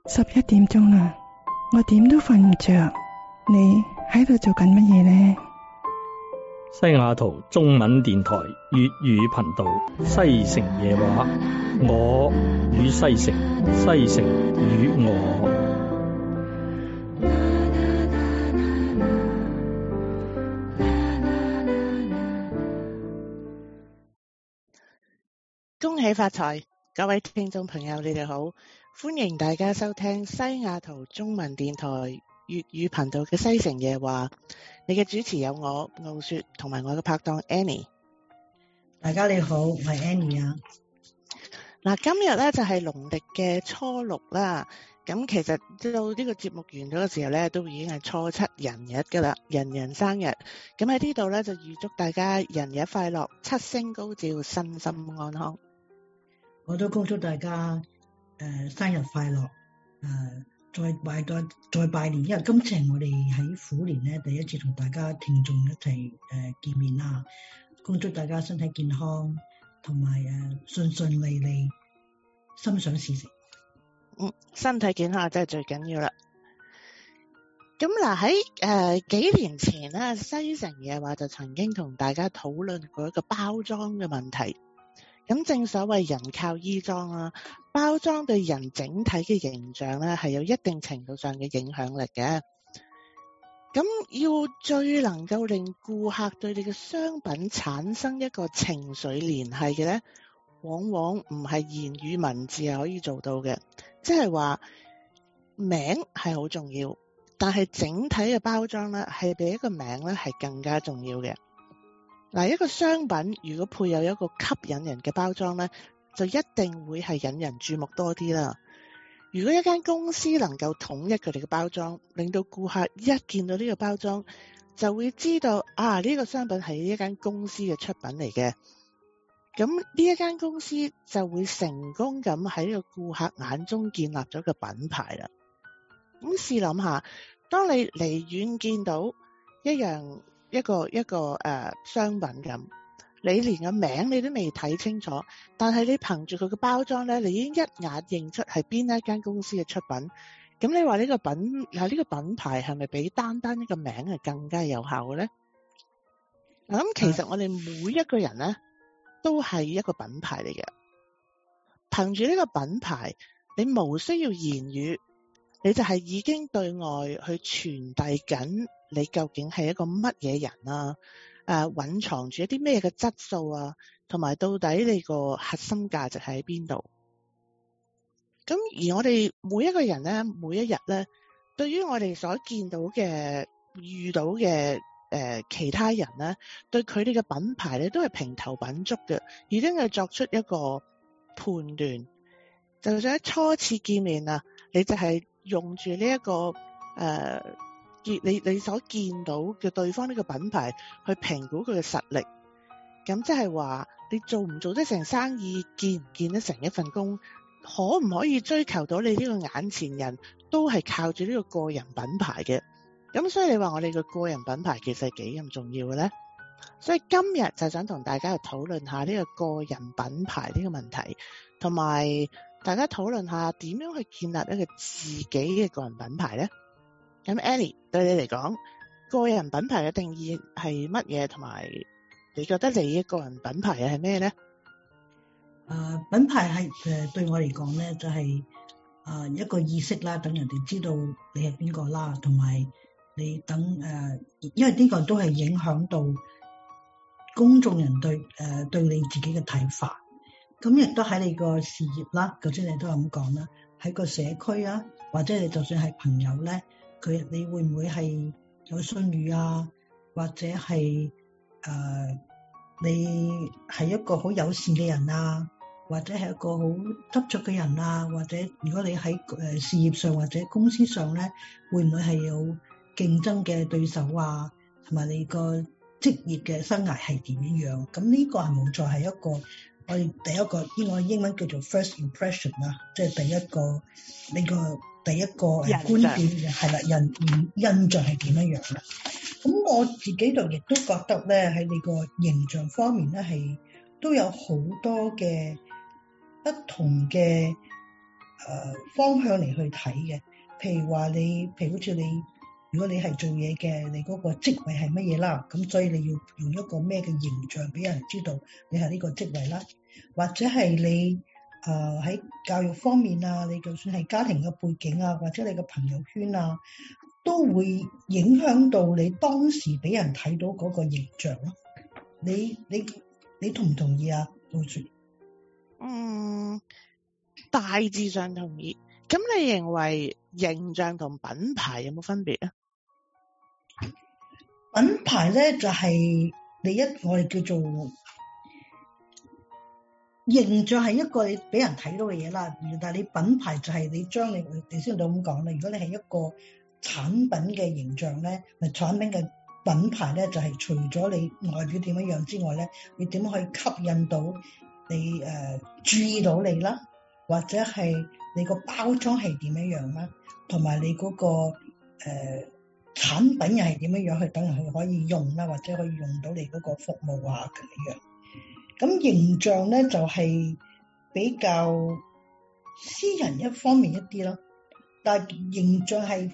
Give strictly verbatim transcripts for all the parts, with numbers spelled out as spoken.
十一點鐘啦，我點都瞓唔着。你喺度做緊乜嘢呢？ 西雅圖中文電台粵語頻道西城夜話，我與西城，西城與我。 恭喜發財，各位聽眾朋友，你哋好，歡迎大家收聽西雅圖中文電台粵語頻道嘅西城夜話。你嘅主持有我傲雪同埋我嘅拍檔 Annie。 大家你好，我係 Annie 啊。 嗱，今日咧就係農曆嘅初六啦。咁其實到呢個節目完咗嘅時候咧，都已經係初七人日噶啦，人人生日。咁喺呢度咧就預祝大家人日快樂，七星高照，身心安康。 我都恭祝大家誒、呃、生日快樂，誒、呃、再拜再再拜年，因為今次係我哋喺虎年咧第一次同大家聽眾一齊誒、呃、見面啦。恭祝大家身體健康，同埋誒順順利利，心想事成。 嗯，身體健康真係最緊要啦。咁嗱喺誒幾年前咧，西城夜話就曾經同大家討論過一個包裝嘅問題。咁正所謂人靠衣裝啊，包裝對人整體嘅形象咧係有一定程度上嘅影響力嘅。咁要最能夠令顧客對你嘅商品產生一個情緒聯繫嘅咧，往往唔係言語文字係可以做到嘅。即係話名係好重要，但係整體嘅包裝咧係比一個名咧係更加重要嘅。嗱，一個商品如果配有一個吸引人嘅包裝咧，就一定會係引人注目多啲啦。如果一間公司能夠統一佢哋嘅包裝，令到顧客一見到呢個包裝就會知道啊，呢個商品係呢一間公司嘅出品嚟嘅，咁呢一間公司就會成功咁喺呢個顧客眼中建立咗個品牌啦。咁試諗下，當你離遠見到一樣一個一個誒、呃、商品咁，你連個名你都未睇清楚，但係你憑住佢嘅包裝咧，你已經一眼認出係邊一間公司嘅出品。咁你話呢個品係呢個品牌係咪比單單一個名係更加有效嘅咧？嗱，咁其實我哋每一個人咧都係一個品牌嚟嘅，憑住呢個品牌，你無需要言語，你就係已經對外去傳遞緊你究竟係一個乜嘢人啊？誒、呃，蘊藏住一啲咩嘅質素啊？同埋到底你個核心價值喺邊度？咁而我哋每一個人咧，每一日咧，對於我哋所見到嘅、遇到嘅誒、呃、其他人咧，對佢哋嘅品牌咧，都係評頭品足嘅，已經係作出一個判斷。就算喺初次見面啊，你就係用住呢一個誒。呃你你所見到嘅對方呢個品牌去評估佢嘅實力，咁即係話你做唔做得成生意，見唔見得成一份工，可唔可以追求到你呢個眼前人，都係靠住呢個個人品牌嘅。咁所以你話我哋嘅個人品牌其實係幾咁重要嘅咧？所以今日就想同大家去討論下呢個個人品牌呢個問題，同埋大家討論下點樣去建立一個自己嘅個人品牌咧。咁 Annie 對你嚟講，個人品牌嘅定義係乜嘢？同埋你覺得你嘅個人品牌係咩咧？ 誒、呃，品牌係誒對我嚟講咧，就係、是、誒、呃、一個意識啦，等人哋知道你係邊個啦，同埋你等誒、呃，因為呢個都係影響到公眾人對誒、呃、對你自己嘅睇法。咁亦都喺你個事業啦，頭先你都係咁講啦，喺個社區啊，或者你就算係朋友咧。佢你會唔會係有信譽啊？或者係誒、呃、你係一個好友善嘅人啊？或者係一個好執着嘅人啊？或者如果你喺誒事業上或者公司上咧，會唔會係有競爭嘅對手啊？同埋你個職業嘅生涯係點樣？咁呢個係冇錯係一個我哋第一個呢個英文叫做 first impression 啦，即係第一個呢個。第一個誒觀點嘅係啦，人印印象係點樣樣咧？咁我自己就亦都覺得咧，喺你個形象方面咧，係都有好多嘅不同嘅呃、方向嚟去睇嘅。譬如話你，譬如好似你，如果你係做嘢嘅，你嗰個職位係乜嘢啦？咁所以你要用一個咩嘅形象俾人知道你係呢個職位啦，或者係你誒喺、呃、教育方面啊，你就算係家庭嘅背景啊，或者你嘅朋友圈啊，都會影響到你當時俾人睇到嗰個形象咯。你你你同唔同意啊？老師？ 嗯，大致上同意。咁你認為形象同品牌有冇分別啊？ 品牌咧就係、是、你一我哋叫做形象係一個你俾人睇到嘅嘢啦，但係你品牌就係你將你你先到咁講啦。如果你係一個產品嘅形象咧，咪產品嘅品牌咧就係、是、除咗你外表點樣樣之外咧，你點樣可以吸引到你誒、呃、注意到你啦，或者係你個包裝係點樣樣啦，同埋你嗰、那個誒、呃、產品又係點樣樣去等人去可以用啦，或者可以用到你嗰個服務啊咁樣。咁形象咧就係、是、比較私人一方面一啲咯，但係形象係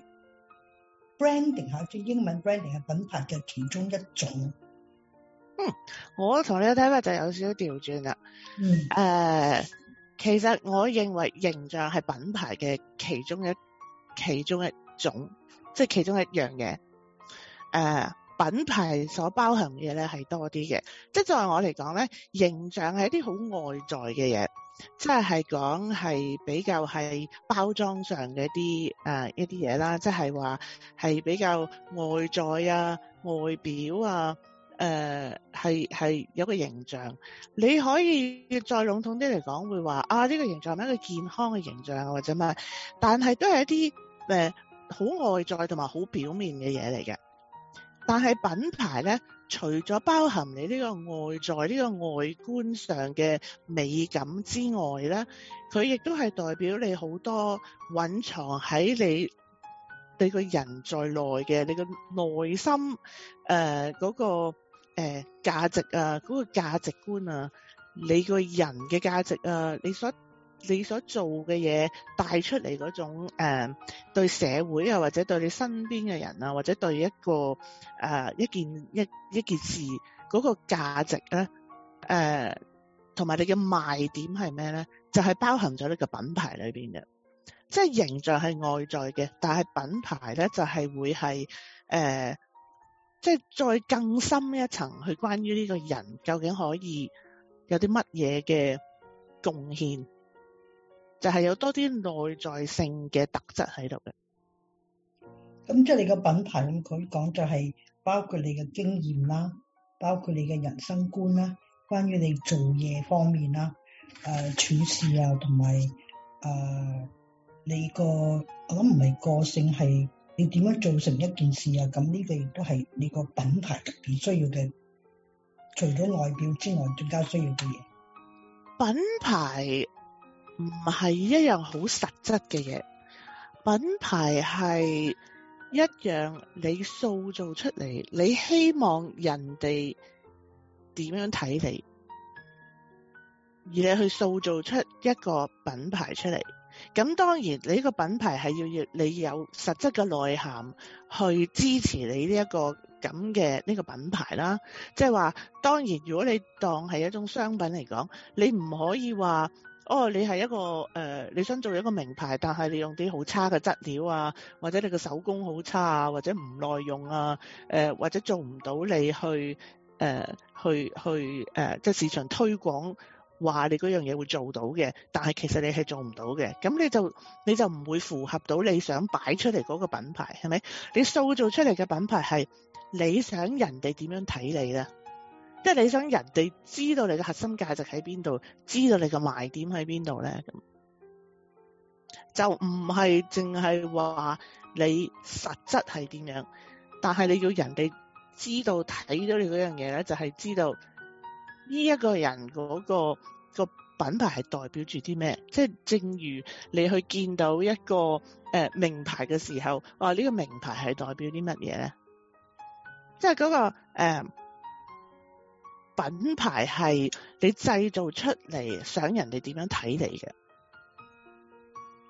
branding 嚇，即係英文 branding 係品牌嘅其中一種。 嗯，我同你嘅睇法就有少少調轉啦。 嗯，誒、 呃，其實我認為形象係品牌嘅其中一其中一種，即係其中一樣嘢。誒、呃。品牌所包含嘅嘢咧係多啲嘅，即係作為我嚟講咧，形象係一啲好外在嘅嘢，即係係講係比較係包裝上嘅一啲誒、呃、一啲嘢啦，即係話係比較外在啊、外表啊，誒係係有個形象。你可以再籠統啲嚟講，會話啊呢、這個形象係一個健康嘅形象或者咩，但係都係一啲誒好外在同埋好表面嘅嘢嚟嘅。但係品牌咧，除咗包含你呢個外在呢、呢個外觀上嘅美感之外咧，佢亦都係代表你好多蘊藏喺你你個人在內嘅你個內心誒嗰、呃嗰個誒價、呃、值啊，嗰、嗰個價值觀啊，你個人嘅價值啊，你所你所做嘅嘢帶出嚟嗰種誒、呃、對社會啊，或者對你身邊嘅人啊，或者對一個誒、呃、一件一一件事嗰個價值咧，誒同埋你嘅賣點係咩咧？就係、是、包含咗呢個品牌裏邊嘅，即係形象係外在嘅，但係品牌咧就係、是、會係誒即係再更深一層去關於呢個人究竟可以有啲乜嘢嘅貢獻。就係有多啲內在性嘅特質喺度嘅。 咁即係你個品牌咁佢講就係包括你嘅經驗啦，包括你嘅人生觀啦，關於你做嘢方面啦，誒、呃、處事啊，同埋誒你個我諗唔係個性，係你點樣做成一件事啊？咁呢個亦都係你個品牌特別需要嘅，除咗外表之外，更加需要嘅嘢。 品牌唔係一樣好實質嘅嘢，品牌係一樣你塑造出嚟，你希望人哋點樣睇你，而你去塑造出一個品牌出嚟。咁當然你呢個品牌係要要你有實質嘅內涵去支持你呢一個咁嘅呢個品牌啦。即係話當然如果你當係一種商品嚟講，你唔可以話哦你係一個誒、呃、你想做一個名牌，但係你用啲好差嘅質料啊，或者你嘅手工好差啊，或者唔耐用啊，誒、呃、或者做唔到你去誒、呃、去去誒、呃、即係市場推廣話你嗰樣嘢會做到嘅，但係其實你係做唔到嘅，咁你就你就唔會符合到你想擺出嚟嗰個品牌，係咪？你塑造出嚟嘅品牌係你想人哋點樣睇你咧？即係你想人哋知道你嘅核心價值喺邊度，知道你嘅賣點喺邊度咧？咁就唔係淨係話你實質係點樣，但係你要人哋知道睇到你嗰樣嘢咧，就係知道呢一個人嗰個個品牌係代表住啲咩？即係正如你去見到一個誒、呃、名牌嘅時候，話呢個名牌係代表啲乜嘢咧？即係嗰個誒、呃、品牌係你製造出嚟，想人哋點樣睇你嘅。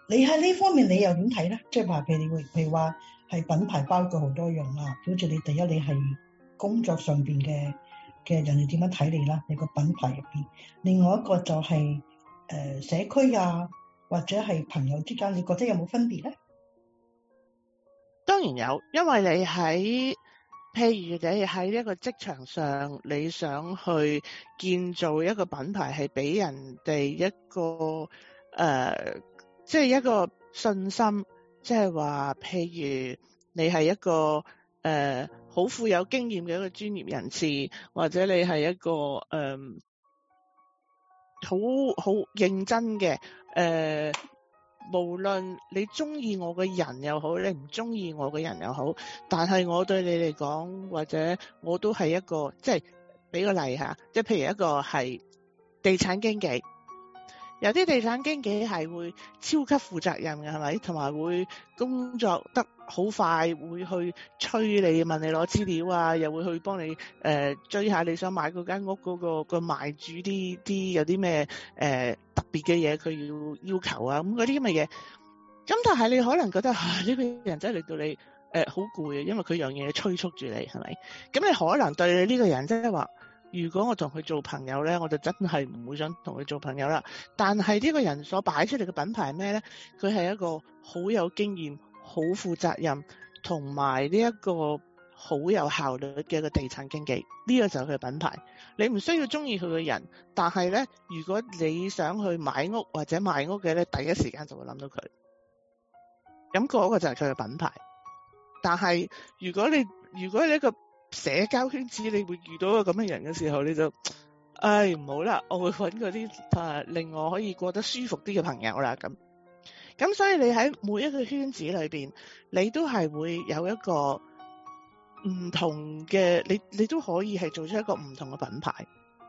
你喺呢方面你又點睇咧？即係話譬如你會譬如話係品牌包括好多樣啦，好似你第一你係工作上邊嘅嘅人哋點樣睇你啦？你個品牌入邊，另外一個就係、是、誒、呃、社區啊，或者係朋友之間，你覺得有冇分別咧？ 當然有，因為你喺譬如你喺一個職場上，你想去建造一個品牌，係俾人哋一個誒、呃，即係一個信心，即係話，譬如你係一個誒好、呃、富有經驗嘅一個專業人士，或者你係一個誒好好認真嘅誒。呃無論你中意我嘅人又好，你唔中意我嘅人又好，但係我對你嚟講，或者我都係一個，即係俾個例下，即係譬如一個係地產經紀，有啲地產經紀係會超級負責任嘅，係咪？同埋會工作得好快，會去催你問你攞資料啊，又會去幫你誒、呃、追下你想買嗰間屋嗰、嗰個、嗰個賣主啲啲有啲咩誒特別嘅嘢佢要要求啊，咁嗰啲咁嘅嘢。咁但係你可能覺得啊呢、呢個人真係令到你誒好攰啊，因為佢樣嘢催促住你，係咪？咁你可能對你呢個人即係話，如果我同佢做朋友咧，我就真係唔會想同佢做朋友啦。但係呢個人所擺出嚟嘅品牌係咩咧？佢係一個好有經驗、好負責任，同埋呢一個好有效率嘅一個地產經紀。呢、這個就係佢嘅品牌。你唔需要中意佢嘅人，但係咧，如果你想去買屋或者賣屋嘅咧，第一時間就會諗到佢。咁嗰個就係佢嘅品牌。但係如果你如果你一個社交圈子，你會遇到一個咁嘅人嘅時候，你就，唉唔好啦，我會揾嗰啲誒令我可以過得舒服啲嘅朋友啦。咁，咁所以你喺每一個圈子裏邊，你都係會有一個唔同嘅，你你都可以係做出一個唔同嘅品牌。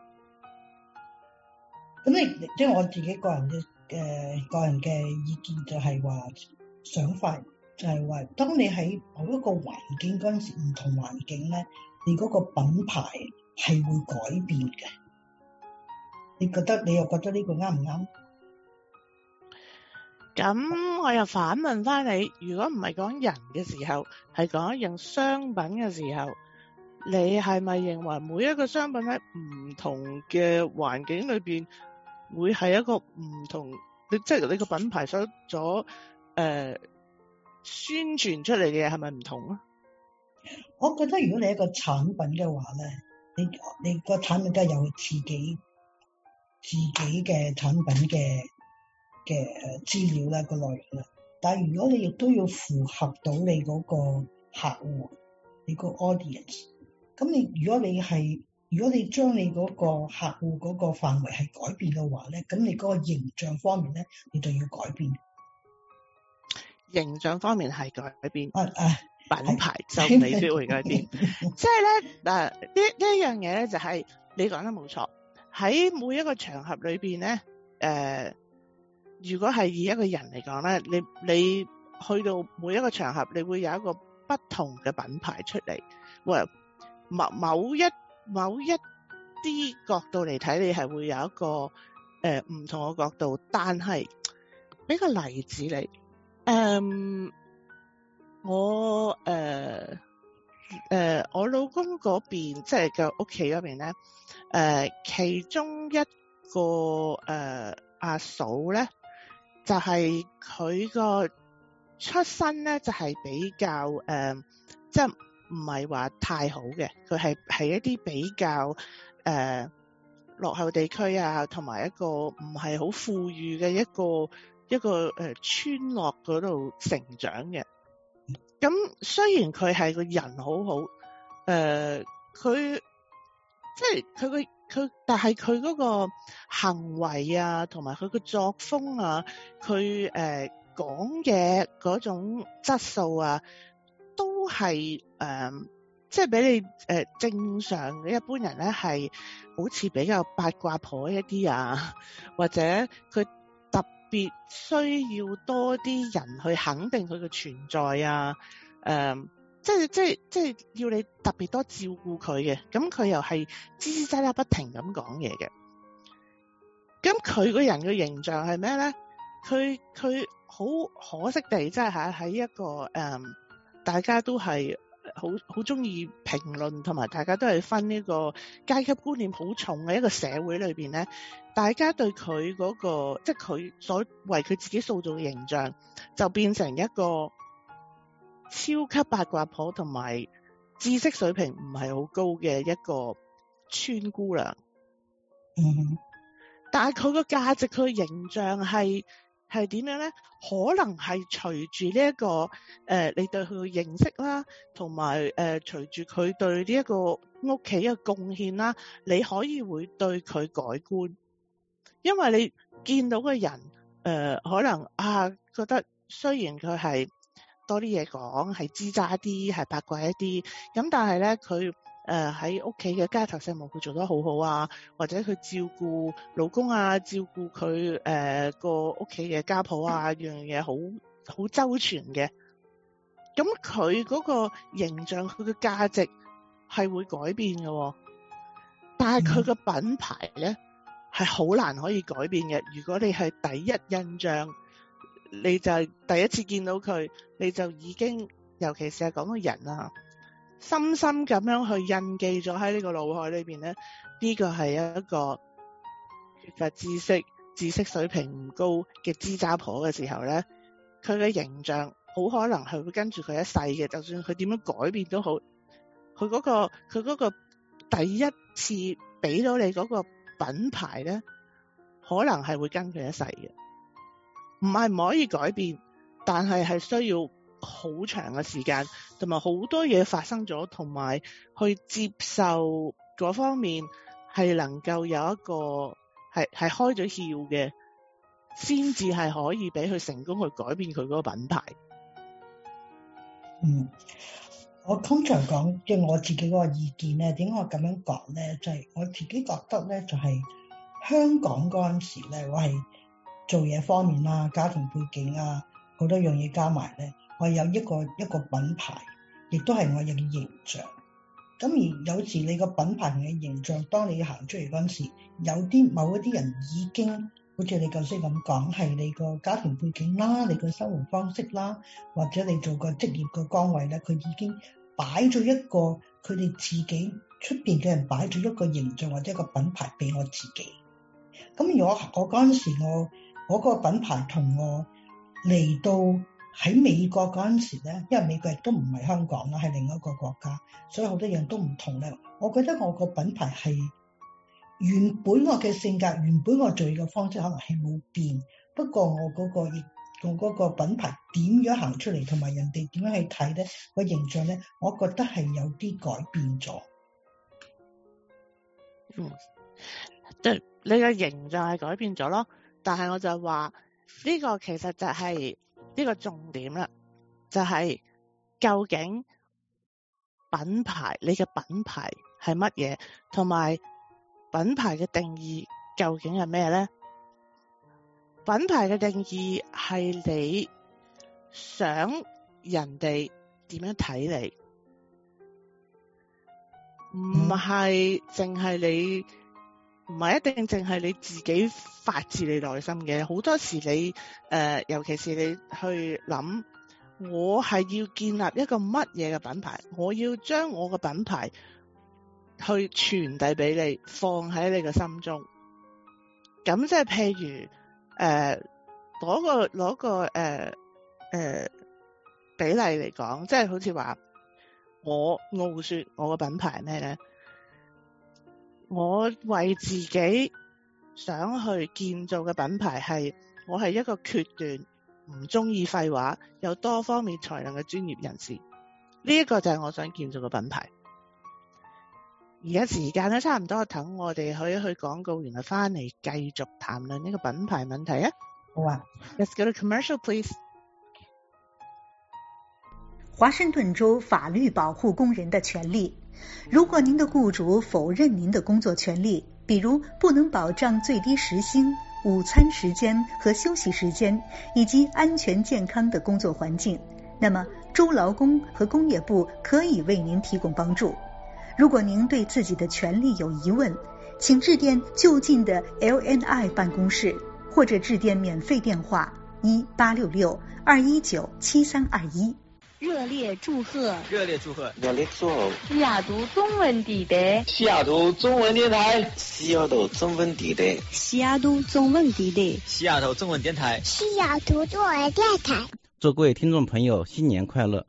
咁你即係我自己個人嘅誒、呃、個人嘅意見就係話想法。就係話，當你喺某一個環境嗰陣時，唔同環境咧，你嗰個品牌係會改變嘅。你覺得你又覺得呢個啱唔啱？ 咁我又反問翻你，如果唔係講人嘅時候，係講一樣商品嘅時候，你係咪認為每一個商品喺唔同嘅環境裏邊，會係一個唔同？你即係你個品牌所咗誒？呃宣傳出嚟嘅嘢係咪唔同啊？ 我覺得如果你係一個產品嘅話咧，你你個產品梗係有自己自己嘅產品嘅嘅誒資料啦，個內容啦。但係如果你亦都要符合到你嗰個客戶，你個 audience，咁你如果你係如果你將你嗰個客戶嗰個範圍係改變嘅話咧，咁你嗰個形象方面咧，你就要改變。 形象方面係改變， 啊啊、 品牌就未必會改變。即係咧，嗱呢呢一樣嘢咧，就係你講得冇錯。喺每一個場合裏邊咧，誒、呃，如果係以一個人嚟講咧，你你去到每一個場合，你會有一個不同嘅品牌出嚟。喂，某某一某一啲角度嚟睇，你係會有一個誒唔、呃、同嘅角度，但係俾個例子你。誒、um, 我誒誒、uh, uh, 我老公嗰邊即係個屋企嗰邊咧，誒、uh, 其中一個誒阿嫂咧，就係佢個出身咧就係、是、比較誒，即係唔係話太好嘅，佢係係一啲比較誒、uh, 落後地區啊，同埋一個唔係好富裕嘅一個。一個誒、呃、村落嗰度成長嘅，咁雖然佢係個人好好，誒、呃、佢即係佢個佢，但係佢嗰個行為啊，同埋佢個作風啊，佢誒講嘅嗰種質素啊，都係誒即係俾你誒、呃、正常嘅一般人咧，係好似比較八卦婆一啲啊，或者佢。特別需要多啲人去肯定佢嘅存在啊，誒、呃，即係即係即係要你特別多照顧佢嘅，咁佢又係吱吱喳喳不停咁講嘢嘅，咁佢個人嘅形象係咩咧？ 佢佢好可惜地，即係喺喺一個誒、嗯，大家都係好好中意評論，同埋大家都係分呢個階級觀念好重嘅一個社會裏邊咧，大家對佢嗰、那個即係佢所為佢自己塑造嘅形象，就變成一個超級八卦婆，同埋知識水平唔係好高嘅一個村姑娘。 嗯， 但係佢個價值，佢嘅形象係係點樣咧？可能係隨住呢一個誒、呃，你對佢嘅認識啦，同埋誒隨住佢對呢一個屋企嘅貢獻啦，你可以會對佢改觀。因為你見到嘅人誒、呃，可能啊覺得雖然佢係多啲嘢講，係吱喳啲，係八卦一啲，咁但係咧佢誒喺屋企嘅家頭細務佢做得好好啊，或者佢照顧老公啊，照顧佢誒個屋企嘅家婆啊，樣樣嘢好好周全嘅。咁佢嗰個形象，佢嘅價值係會改變嘅、哦，但係佢個品牌咧係好難可以改變嘅。如果你係第一印象，你就係第一次見到佢，你就已經，尤其是係講個人啊，深深咁樣去印記咗喺呢個腦海裏邊咧，呢個係一個缺乏知識、知識水平唔高嘅吱喳婆嘅時候咧，佢嘅形象好可能係會跟住佢一世嘅。就算佢點樣改變都好，佢嗰個佢嗰個第一次俾到你嗰個品牌咧，可能係會跟佢一世嘅。唔係唔可以改變，但係係需要好長嘅時間，同埋好多嘢發生咗，同埋去接受嗰方面係能夠有一個係係開咗竅嘅，先至係可以俾佢成功去改變佢嗰個品牌。 嗯，我通常講即係我自己嗰個意見咧，點解我咁樣講咧？就係、是、我自己覺得咧，就係、是、香港嗰陣時咧，我係做嘢方面啦、家庭背景啊，好多樣嘢加埋咧，我有一個一個品牌，亦都係我有嘅形象。咁而有時你個品牌嘅形象，當你行出嚟嗰陣時，有啲某一啲人已經好似你頭先咁講，係你個家庭背景啦，你個生活方式啦，或者你做個職業嘅崗位咧，佢已經擺咗一個佢哋自己出邊嘅人擺咗一個形象或者一個品牌俾我自己。咁如果我嗰陣時我我個品牌同我嚟到喺美國嗰陣時咧，因為美國亦都唔係香港啦，係另一個國家，所以好多樣都唔同咧。我覺得我個品牌係原本我嘅性格，原本我做嘢嘅方式可能係冇變，不過我嗰個亦我嗰個品牌點樣行出嚟，同埋人哋點樣去睇咧，個形象咧，我覺得係有啲改變咗。 嗯，即係你嘅形象係改變咗咯，但係我就話呢個其實就係呢個重點啦，就係究竟品牌，你嘅品牌係乜嘢，同埋品牌嘅定義究竟係咩咧？品牌嘅定義係你想人哋點樣睇你，唔係淨係你。唔係一定淨係你自己發自你內心嘅，好多時你誒、呃，尤其是你去諗，我係要建立一個乜嘢嘅品牌，我要將我嘅品牌去傳遞俾你，放喺你嘅心中。咁即係譬如誒，攞、呃、個攞個誒誒、呃呃、比例嚟講，即係好似話我傲雪，我嘅品牌係咩咧？我為自己想去建造嘅品牌係，我係一個決斷，唔中意廢話，有多方面才能嘅專業人士。呢、這、一個就係我想建造嘅品牌。而家時間咧差唔多，等我哋去一去廣告，然後翻嚟繼續談論呢個品牌問題啊。 好啊 ，Let's go to commercial, please。 華盛頓州法律保護工人的權利。如果您的雇主否認您的工作權利，比如不能保障最低時薪、午餐時間和休息時間，以及安全健康的工作環境，那麼州勞工和工業部可以為您提供幫助。如果您對自己的權利有疑問，請致電就近的 L N I 辦公室， 或者致電免費電話一八六六二一九七三二一。 熱烈祝賀！ 熱烈祝賀！ 熱烈祝賀！ 西雅圖中文地帶， 西雅圖中文電台，西雅圖中文地帶， 西雅圖中文地帶， 西雅圖中文電台， 西雅圖中文電台。 祝各位聽眾朋友新年快樂！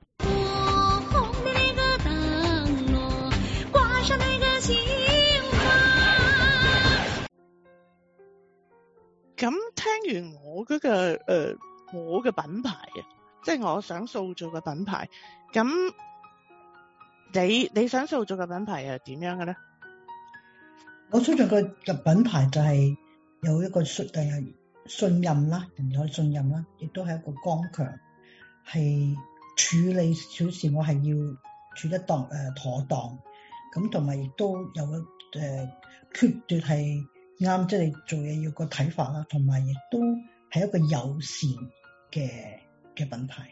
咁聽完我嗰、那個誒、呃，我嘅品牌啊，即係我想塑造嘅品牌。咁你你想塑造嘅品牌係點樣嘅咧？ 我塑造嘅嘅品牌就係有一個信誒信任啦，人哋可以信任啦，亦都係一個剛強，係處理小事我係要處得當誒、呃、妥當，咁同埋亦都有一誒、呃、決斷係。啱，即係你做嘢要個睇法啦，同埋亦都係一個友善嘅嘅品牌。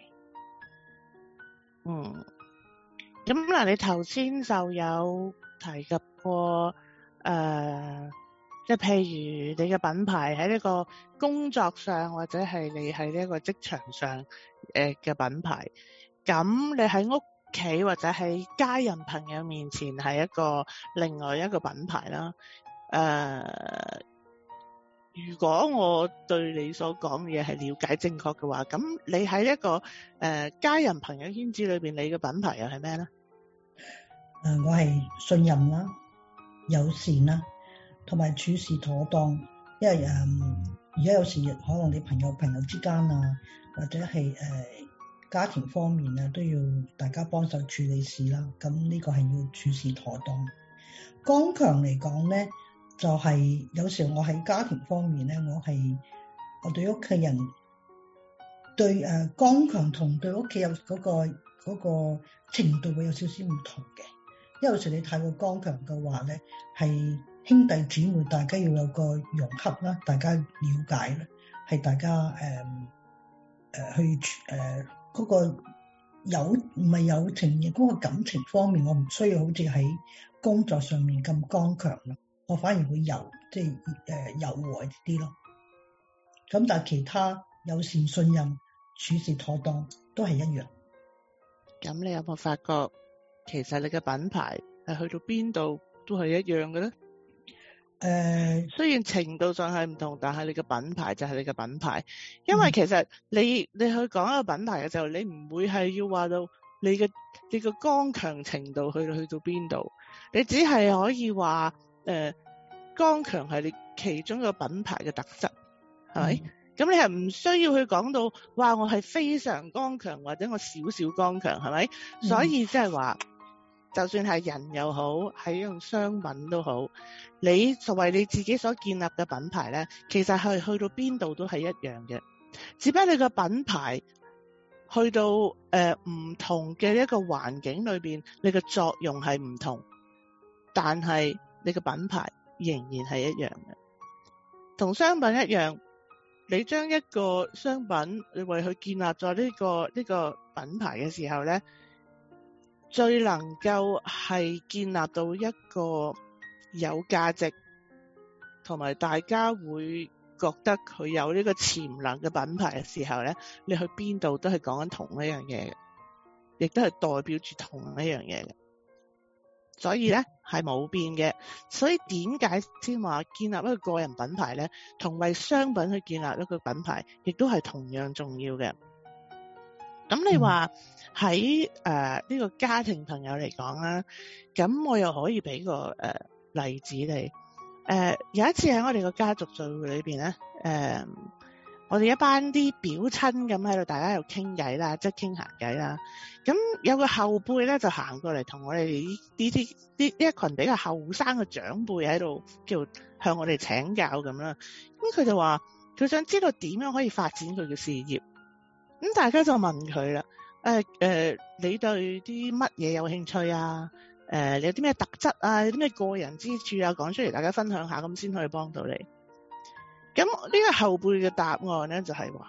嗯，咁嗱，你頭先就有提及過，誒、呃，即係譬如你嘅品牌喺呢個工作上，或者係你喺呢一個職場上誒嘅品牌。咁你喺屋企或者喺家人朋友面前係一個另外一個品牌啦。誒、uh，如果我對你所講嘅嘢係了解正確嘅話，咁你喺一個誒、uh, 家人朋友圈子裏邊，你嘅品牌又係咩咧？ 誒、uh，我係信任啦、友善啦，同埋處事妥當。因為誒，而、uh, 家有時可能你朋友朋友之間啊，或者係誒、uh, 家庭方面啊，都要大家幫手處理事啦。咁呢個係要處事妥當。剛強嚟講咧。就係、是、有時我喺家庭方面咧，我係我對屋企人對誒剛強同對屋企有嗰個嗰個程度會有少少唔同嘅，因為有時你太過剛強嘅話咧，係兄弟姊妹大家要有個融合啦，大家了解啦，係大家誒誒、呃、去誒嗰、呃嗰個友唔係友情嘅嗰個感情方面，我唔需要好似喺工作上面咁剛強咯。我反而會柔，即係誒柔和啲咯。咁但係其他友善、信任、處事妥當都係一樣。 咁你有冇發覺，其實你嘅品牌係去到邊度都係一樣嘅咧？誒、呃，雖然程度上係唔同，但係你嘅品牌就係你嘅品牌。因為其實你你去講一個品牌嘅時候，你唔會係要話到你嘅你嘅剛強程度去到去到邊度，你只係可以話。誒、呃，剛強係你其中一個品牌嘅特質，係咪？咁、嗯、你係唔需要去講到，哇！我係非常剛強，或者我少少剛強，係咪、嗯？所以即係話，就算係人又好，係用商品都好，你作為你自己所建立嘅品牌咧，其實係去到邊度都係一樣嘅，只不過你個品牌去到誒唔、呃、同嘅一個環境裏邊，你嘅作用係唔同，但係。你個品牌仍然係一樣嘅，同商品一樣。你將一個商品，你為佢建立咗呢個呢個品牌嘅時候咧，最能夠係建立到一個有價值，同埋大家會覺得佢有呢個潛能嘅品牌嘅時候咧，你去邊度都係講緊同一樣嘢嘅，亦都係代表住同一樣嘢嘅。所以咧係冇變嘅，所以點解先話建立一個個人品牌咧，同為商品去建立一個品牌，亦都係同樣重要嘅。咁你話喺誒呢個家庭朋友嚟講啦，咁我又可以俾個誒、呃、例子你。誒、呃、有一次喺我哋個家族聚會裏邊咧，誒、呃、我哋一班啲表親咁喺度，大家喺度傾偈啦，即係傾閒偈啦。咁有個後輩咧就行過嚟同我哋呢呢啲呢呢一群比較後生嘅長輩喺度叫向我哋請教咁啦。咁佢就話佢想知道點樣可以發展佢嘅事業。咁大家就問佢啦，誒、呃、誒、呃，你對啲乜嘢有興趣啊？誒、呃，你有啲咩特質啊？有啲咩個人之處啊？講出嚟大家分享下，咁先可以幫到你。咁呢個後輩嘅答案咧就係話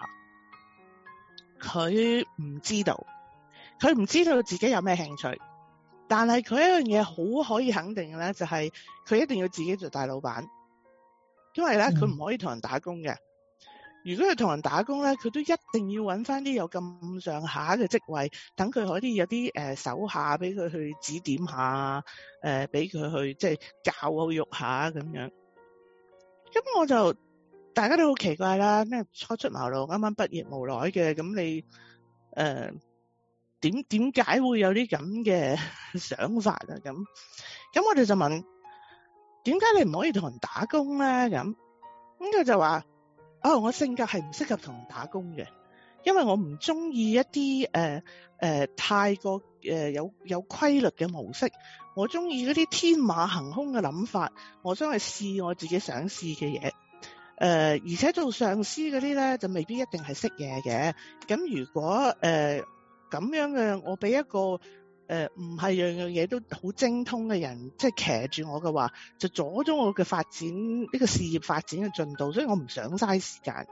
佢唔知道。佢唔知道自己有咩興趣，但係佢一樣嘢好可以肯定嘅咧，就係佢一定要自己做大老闆，因為咧佢唔可以同人打工嘅。 如果佢同人打工咧，佢都一定要揾翻啲有咁上下嘅職位，等佢可以有啲誒、呃、手下俾佢去指點下，誒俾佢去即係教好育下咁樣。咁我就大家都好奇怪啦，咩初出茅廬啱啱畢業無耐嘅，咁你誒點點解會有啲咁嘅想法啊？咁咁我哋就問，點解你唔可以同人打工咧？咁咁佢就話：哦，我性格係唔適合同人打工嘅，因為我唔中意一啲誒誒太過誒、呃、有有規律嘅模式，我中意嗰啲天馬行空嘅諗法，我想去試我自己想試嘅嘢。誒、呃，而且做上司嗰啲咧，就未必一定係識嘢嘅。咁如果誒咁、呃、樣嘅，我俾一個誒唔係樣樣嘢都好精通嘅人，即係騎住我嘅話，就阻咗我嘅發展呢、呢個事業發展嘅進度，所以我唔想嘥時間。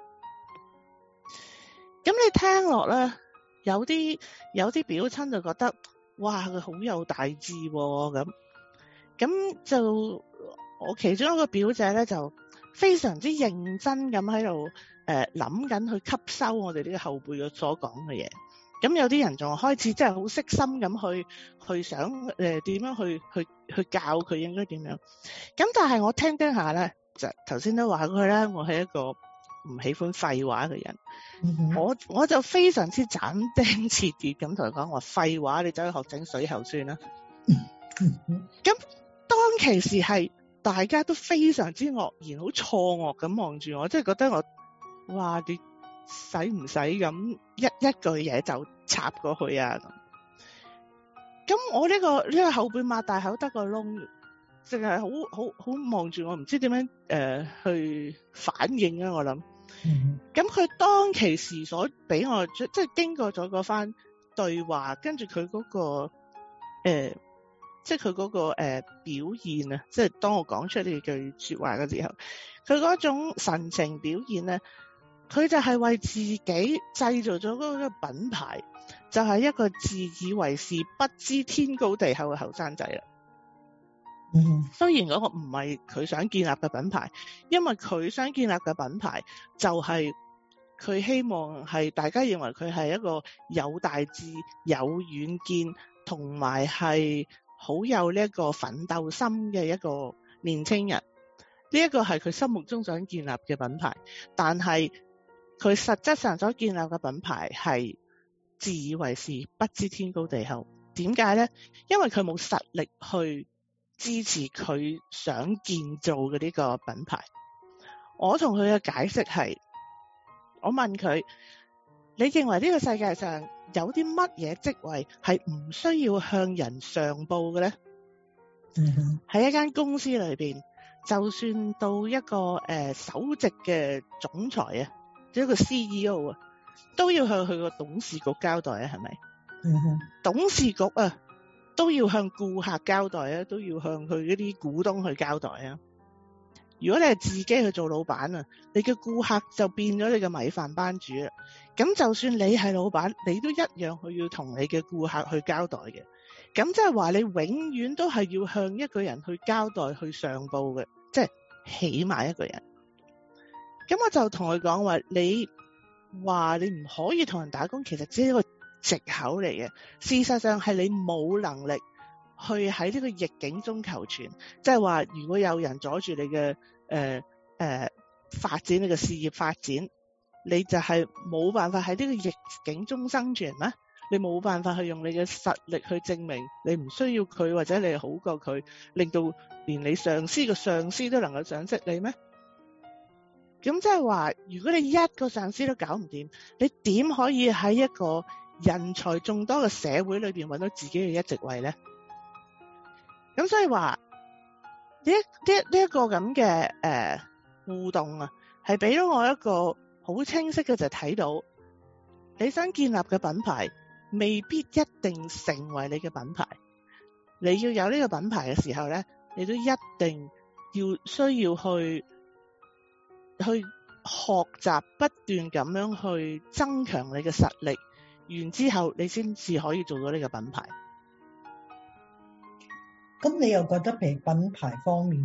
咁你聽落咧，有啲有啲表親就覺得，哇，佢好有大志喎、哦，咁咁就我其中一個表姐咧就非常之認真咁喺度誒諗緊去吸收我哋呢個後輩嘅所講嘅嘢。咁有啲人仲開始真係好悉心咁去去想誒點、呃、樣去去去教佢應該點樣。咁但係我聽聽下咧，就頭先都話佢咧，我係一個唔喜歡廢話嘅人。Mm-hmm. 我我就非常之斬釘截鐵咁同佢講，話廢話你走去學整水喉算啦。咁、mm-hmm. 當其時係大家都非常之愕然，好錯愕咁望住我，即係覺得我哇你使唔使咁一一句嘢就插過去啊？咁我呢、呢個呢、呢個後輩擘大口得個窿，淨係好好好望住我，唔知點樣誒、呃、去反應啊！我諗。咁佢當其時所俾我，即係經過咗嗰番對話，跟住佢嗰個誒、呃，即係佢嗰個誒、呃、表現啊，即係當我講出呢句說話嘅時候，佢嗰種神情表現咧，佢就係為自己製造咗嗰個品牌，就係、是、一個自以為是、不知天高地厚嘅後生仔啦。嗯，雖然嗰個唔係佢想建立嘅品牌，因為佢想建立嘅品牌就係佢希望係大家認為佢係一個有大志、有遠見，同埋係好有呢一個奮鬥心嘅一個年青人。呢一個係佢心目中想建立嘅品牌，但係佢實質上所建立嘅品牌係自以為是、不知天高地厚。點解呢？因為佢冇實力去支持佢想建造嘅呢個品牌。我同佢嘅解釋係，我問佢：你認為呢個世界上有啲乜嘢職位係唔需要向人上報嘅呢？嗯，喺一間公司裏邊，就算到一個誒、呃、首席嘅總裁啊，即係一個 C E O 啊，都要向佢個董事局交代啊，係咪？嗯，董事局啊，都要向顧客交代啊，都要向佢嗰啲股東去交代啊。如果你係自己去做老闆啊，你嘅顧客就變咗你嘅米飯班主啊。咁就算你係老闆，你都一樣去要同你嘅顧客去交代嘅。咁即係話你永遠都係要向一個人去交代、去上報嘅，即係起碼一個人。咁我就同佢講話，你話你唔可以同人打工，其實只係一個藉口嚟嘅。事實上係你冇能力去喺呢個逆境中求存，即係話如果有人阻住你嘅誒誒發展，你嘅事業發展，你就係冇辦法喺呢個逆境中生存咩？你冇辦法去用你嘅實力去證明你唔需要佢，或者你係好過佢，令到連你上司嘅上司都能夠賞識你咩？咁即係話，如果你一個上司都搞唔掂，你點可以喺一個人才眾多嘅社會裏邊揾到自己嘅一席位呢？咁所以話呢一呢呢一個咁嘅誒互動啊，係俾咗我一個好清晰嘅，就睇到你想建立嘅品牌未必一定成為你嘅品牌。你要有呢個品牌嘅時候咧，你都一定要需要去去學習，不斷咁樣去增強你嘅實力，然之後你先至可以做到呢個品牌。 咁你又覺得譬如品牌方面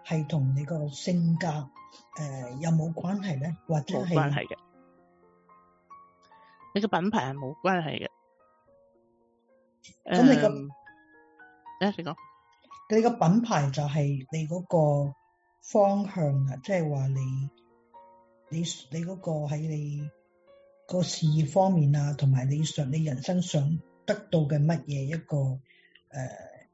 係同你個性格誒、呃、有冇關係咧？或者係冇關係嘅，你個品牌係冇關係嘅。 咁你個誒、嗯，你講， 你個品牌就係你嗰個方向啊，即係話你你你嗰個喺你個事業方面啊，同埋你想你人生想得到嘅乜嘢一個誒、呃，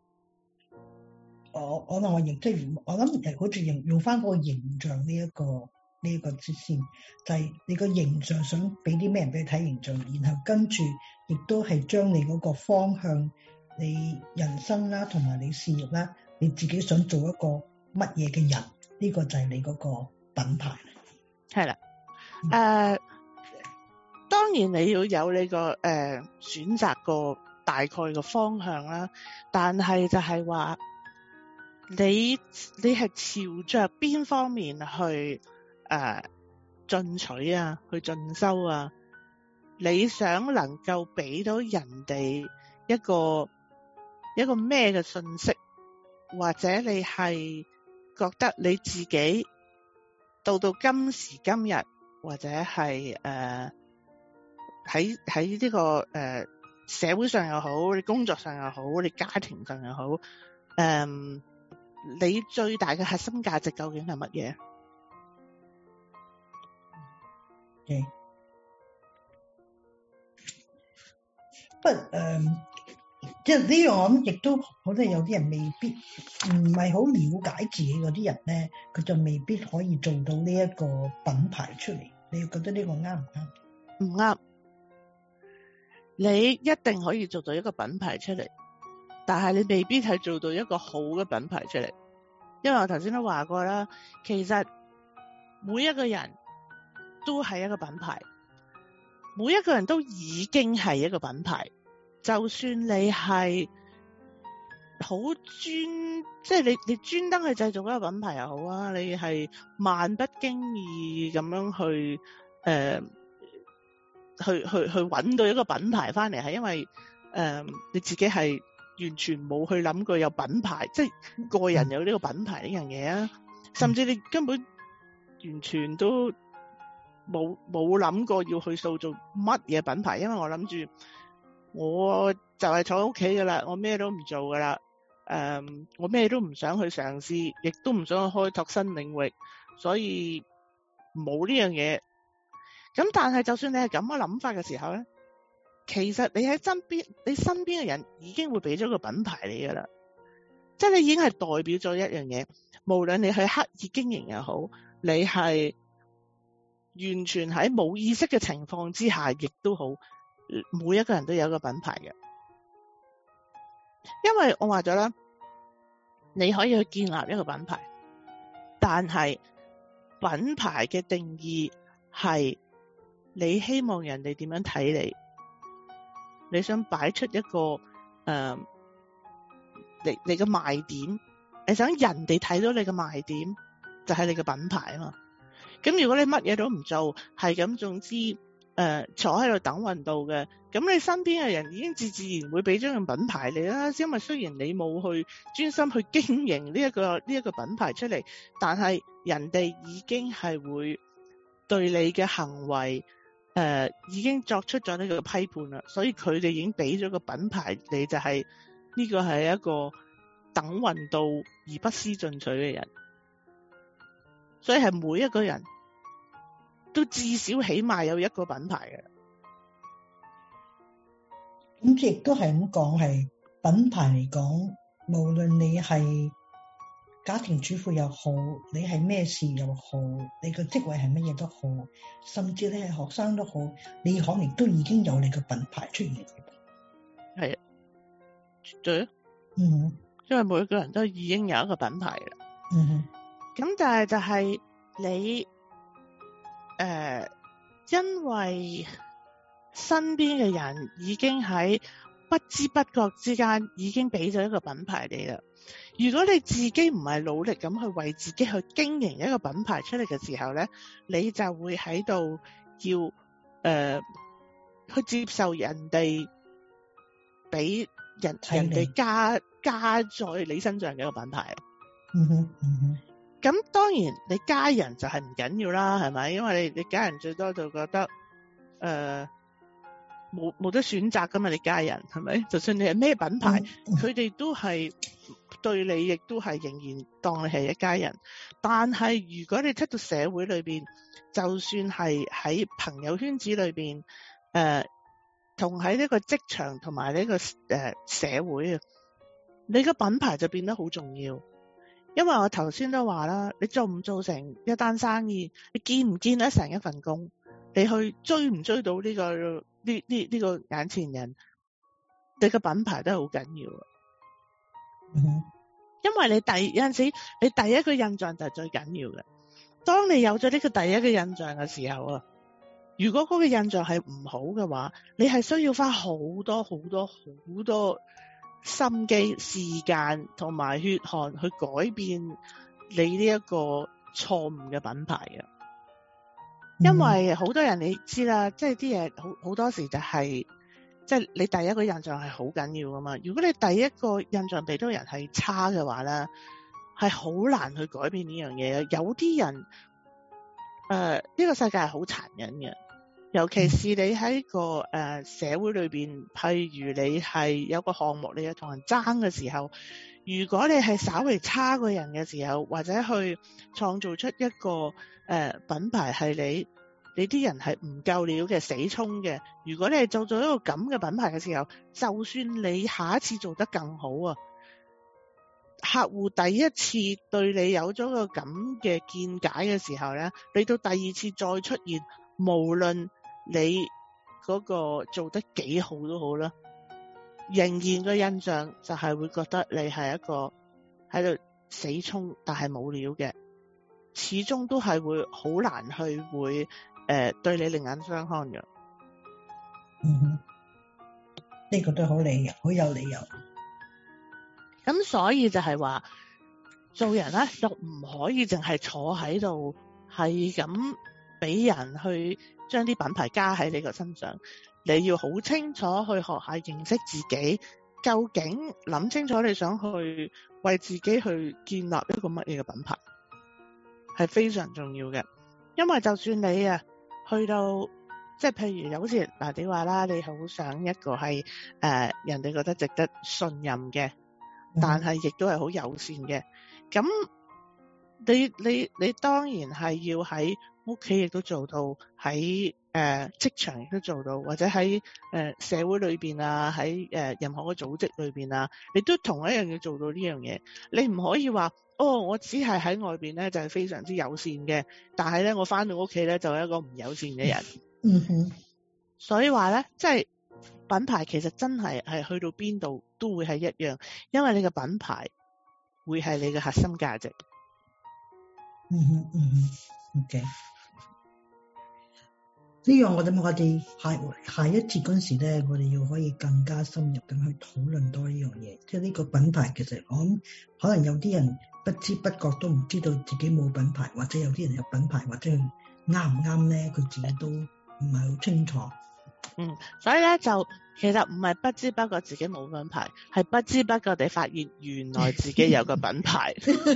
我我諗我認即係我諗誒，好似用用翻個形象呢、這、一個呢一、這個之先，就係、是、你個形象想俾啲咩人俾你睇形象，然後跟住亦都係將你嗰個方向。你人生啦，同埋你事業啦，你自己想做一個乜嘢嘅人，呢、這個就係你嗰個品牌。 係啦，誒、呃，當然你要有你個誒、呃、選擇個大概嘅方向啦，但係就係話你你係朝着邊方面去誒進取啊，去進修啊，你想能夠俾到人哋一個。一個咩嘅信息，或者你係覺得你自己到到今時今日，或者係誒喺喺呢個誒、呃、社會上又好，你工作上又好，你家庭上又好，誒、呃、你最大嘅核心價值究竟係乜嘢？ 嘅、okay. 不誒。Um... 即係呢樣我諗亦都可能有啲人未必唔係好了解自己嗰啲人咧，佢就未必可以做到呢一個品牌出嚟。你覺得呢個啱唔啱？ 唔啱。你一定可以做到一個品牌出嚟，但係你未必係做到一個好嘅品牌出嚟。因為我頭先都話過啦，其實每一個人都係一個品牌，每一個人都已經係一個品牌。就算你係好專，即係你你專登去製造一個品牌又好啊，你係萬不經意咁樣去誒、呃、去去去揾到一個品牌翻嚟，係因為誒、呃、你自己係完全冇去諗過有品牌，即係個人有呢個品牌呢樣嘢啊，甚至你根本完全都冇冇諗過要去塑造乜嘢品牌，因為我諗住。我就係坐喺屋企噶啦，我咩都唔做噶啦，誒、嗯，我咩都唔想去嘗試，亦都唔想去開拓新領域，所以冇呢樣嘢。咁但係就算你係咁嘅諗法嘅時候咧，其實你喺身邊，你身邊嘅人已經會俾咗個品牌你噶啦，即係你已經係代表咗一樣嘢，無論你去刻意經營又好，你係完全喺冇意識嘅情況之下，亦都好。每一個人都有一個品牌嘅，因為我話咗啦，你可以去建立一個品牌，但係品牌嘅定義係你希望人哋點樣睇你，你想擺出一個誒、呃，你你嘅賣點，你想人哋睇到你嘅賣點，就係、是、你嘅品牌啊嘛。咁如果你乜嘢都唔做，係咁，總之。誒、呃，坐喺度等運到嘅，咁你身邊嘅人已經自自然會俾咗個品牌你啦。因為雖然你冇去專心去經營呢一個呢一個品牌出嚟，但係人哋已經係會對你嘅行為誒、呃，已經作出咗呢個批判啦。所以佢哋已經俾咗個品牌你，就係、是、呢個係一個等運到而不思進取嘅人。所以係每一個人。都至少起碼有一個品牌嘅， 咁亦都係咁講，係品牌嚟講，無論你係家庭主婦又好，你係咩事又好，你個職位係乜嘢都好，甚至你係學生都好，你可能都已經有你個品牌出現。 係啊，絕對。 嗯，因為每一個人都已經有一個品牌啦。 嗯， 咁但係就係你。誒、呃，因為身邊嘅人已經喺不知不覺之間已經俾咗一個品牌你啦。如果你自己唔係努力咁去為自己去經營一個品牌出嚟嘅時候咧，你就會喺度要誒、呃、去接受人哋俾人人哋加加在你身上嘅一個品牌。 嗯哼，嗯哼。 咁當然你家人就係唔緊要啦，係咪？因為你你家人最多就覺得誒冇冇得選擇噶嘛，你家人係咪？就算你係咩品牌，佢哋、嗯、都係對你，亦都係仍然當你係一家人。但係如果你出到社會裏邊，就算係喺朋友圈子裏邊，誒、呃，同喺呢個職場同埋呢個誒、呃、社會啊，你個品牌就變得好重要。因為我頭先都話啦，你做唔做成一單生意，你見唔見得成一份工，你去追唔追到呢、這個呢呢呢個眼前人，你個品牌都係好緊要。 嗯， 因為你第有陣時，你第一個印象就係最緊要嘅。當你有咗呢個第一個印象嘅時候啊，如果嗰個印象係唔好嘅話，你係需要花好多好多好多心機、時間同埋血汗去改變你呢一個錯誤嘅品牌嘅。因為好多人你知啦，即係啲嘢好好多時就係即係你第一個印象係好緊要噶嘛。如果你第一個印象俾到人係差嘅話咧，係好難去改變呢樣嘢。有啲人誒呢、呃呢個世界係好殘忍嘅。尤其是你喺個誒、呃、社會裏邊，譬如你係有個項目，你要同人爭嘅時候，如果你係稍微差過人嘅時候，或者去創造出一個誒、呃、品牌係你你啲人係唔夠料嘅死衝嘅，如果你係做咗一個咁嘅品牌嘅時候，就算你下一次做得更好啊，客戶第一次對你有咗個咁嘅見解嘅時候咧，你到第二次再出現，無論你嗰個做得幾好都好啦，仍然個印象就係會覺得你係一個喺度死衝但係冇料嘅，始終都係會好難去會誒、呃、對你另眼相看嘅。 嗯哼，呢個都好理由，好有理由。 咁所以就係話做人咧，就唔可以淨係坐喺度係咁俾人去將啲品牌加喺你個身上，你要好清楚去學下認識自己，究竟諗清楚你想去為自己去建立一個乜嘢嘅品牌，係非常重要嘅。因為就算你啊去到即係譬如有好似嗱你話啦，你好想一個係誒、呃、人哋覺得值得信任嘅，但係亦都係好友善嘅，咁你你你當然係要喺屋企亦都做到，喺誒職場亦都做到，或者喺誒、呃、社會裏邊啊，喺誒、呃、任何個組織裏邊啊，你都同一樣要做到呢樣嘢。你唔可以話哦，我只係喺外邊咧就係、是、非常之友善嘅，但係咧我翻到屋企咧就係、是、一個唔友善嘅人。 嗯哼， 所以話咧，即係品牌其實真係係去到邊度都會係一樣，因為你嘅品牌會係你嘅核心價值。 嗯哼嗯哼 ，OK。呢樣我諗我哋下下一節嗰陣時咧，我哋要可以更加深入咁去討論多呢樣嘢。即係呢個品牌其實我諗可能有啲人不知不覺都唔知道自己冇品牌，或者有啲人有品牌，或者啱唔啱咧，佢自己都唔係好清楚。 嗯，所以咧就其實唔係不知不覺自己冇品牌，係不知不覺地發現原來自己有個品牌。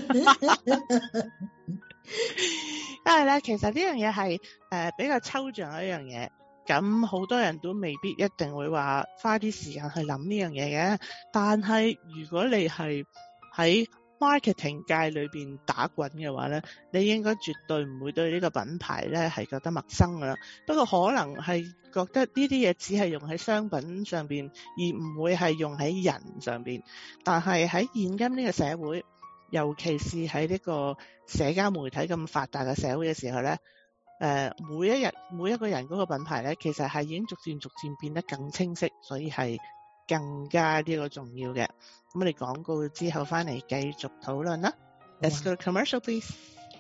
因為咧，其實呢樣嘢係誒比較抽象嘅一樣嘢，咁好多人都未必一定會話花啲時間去諗呢樣嘢嘅。但係如果你係喺 marketing 界裏邊打滾嘅話咧，你應該絕對唔會對呢個品牌咧係覺得陌生噶啦。不過可能係覺得呢啲嘢只係用喺商品上邊，而唔會係用喺人上邊。但係喺現今呢個社會，尤其是喺呢個社交媒體咁發達嘅社會嘅時候咧，誒、呃、每一日每一個人嗰個品牌咧，其實係已經逐漸逐漸變得更清晰，所以係更加呢個重要嘅。咁我哋廣告之後翻嚟繼續討論啦。Let's go to commercial, please.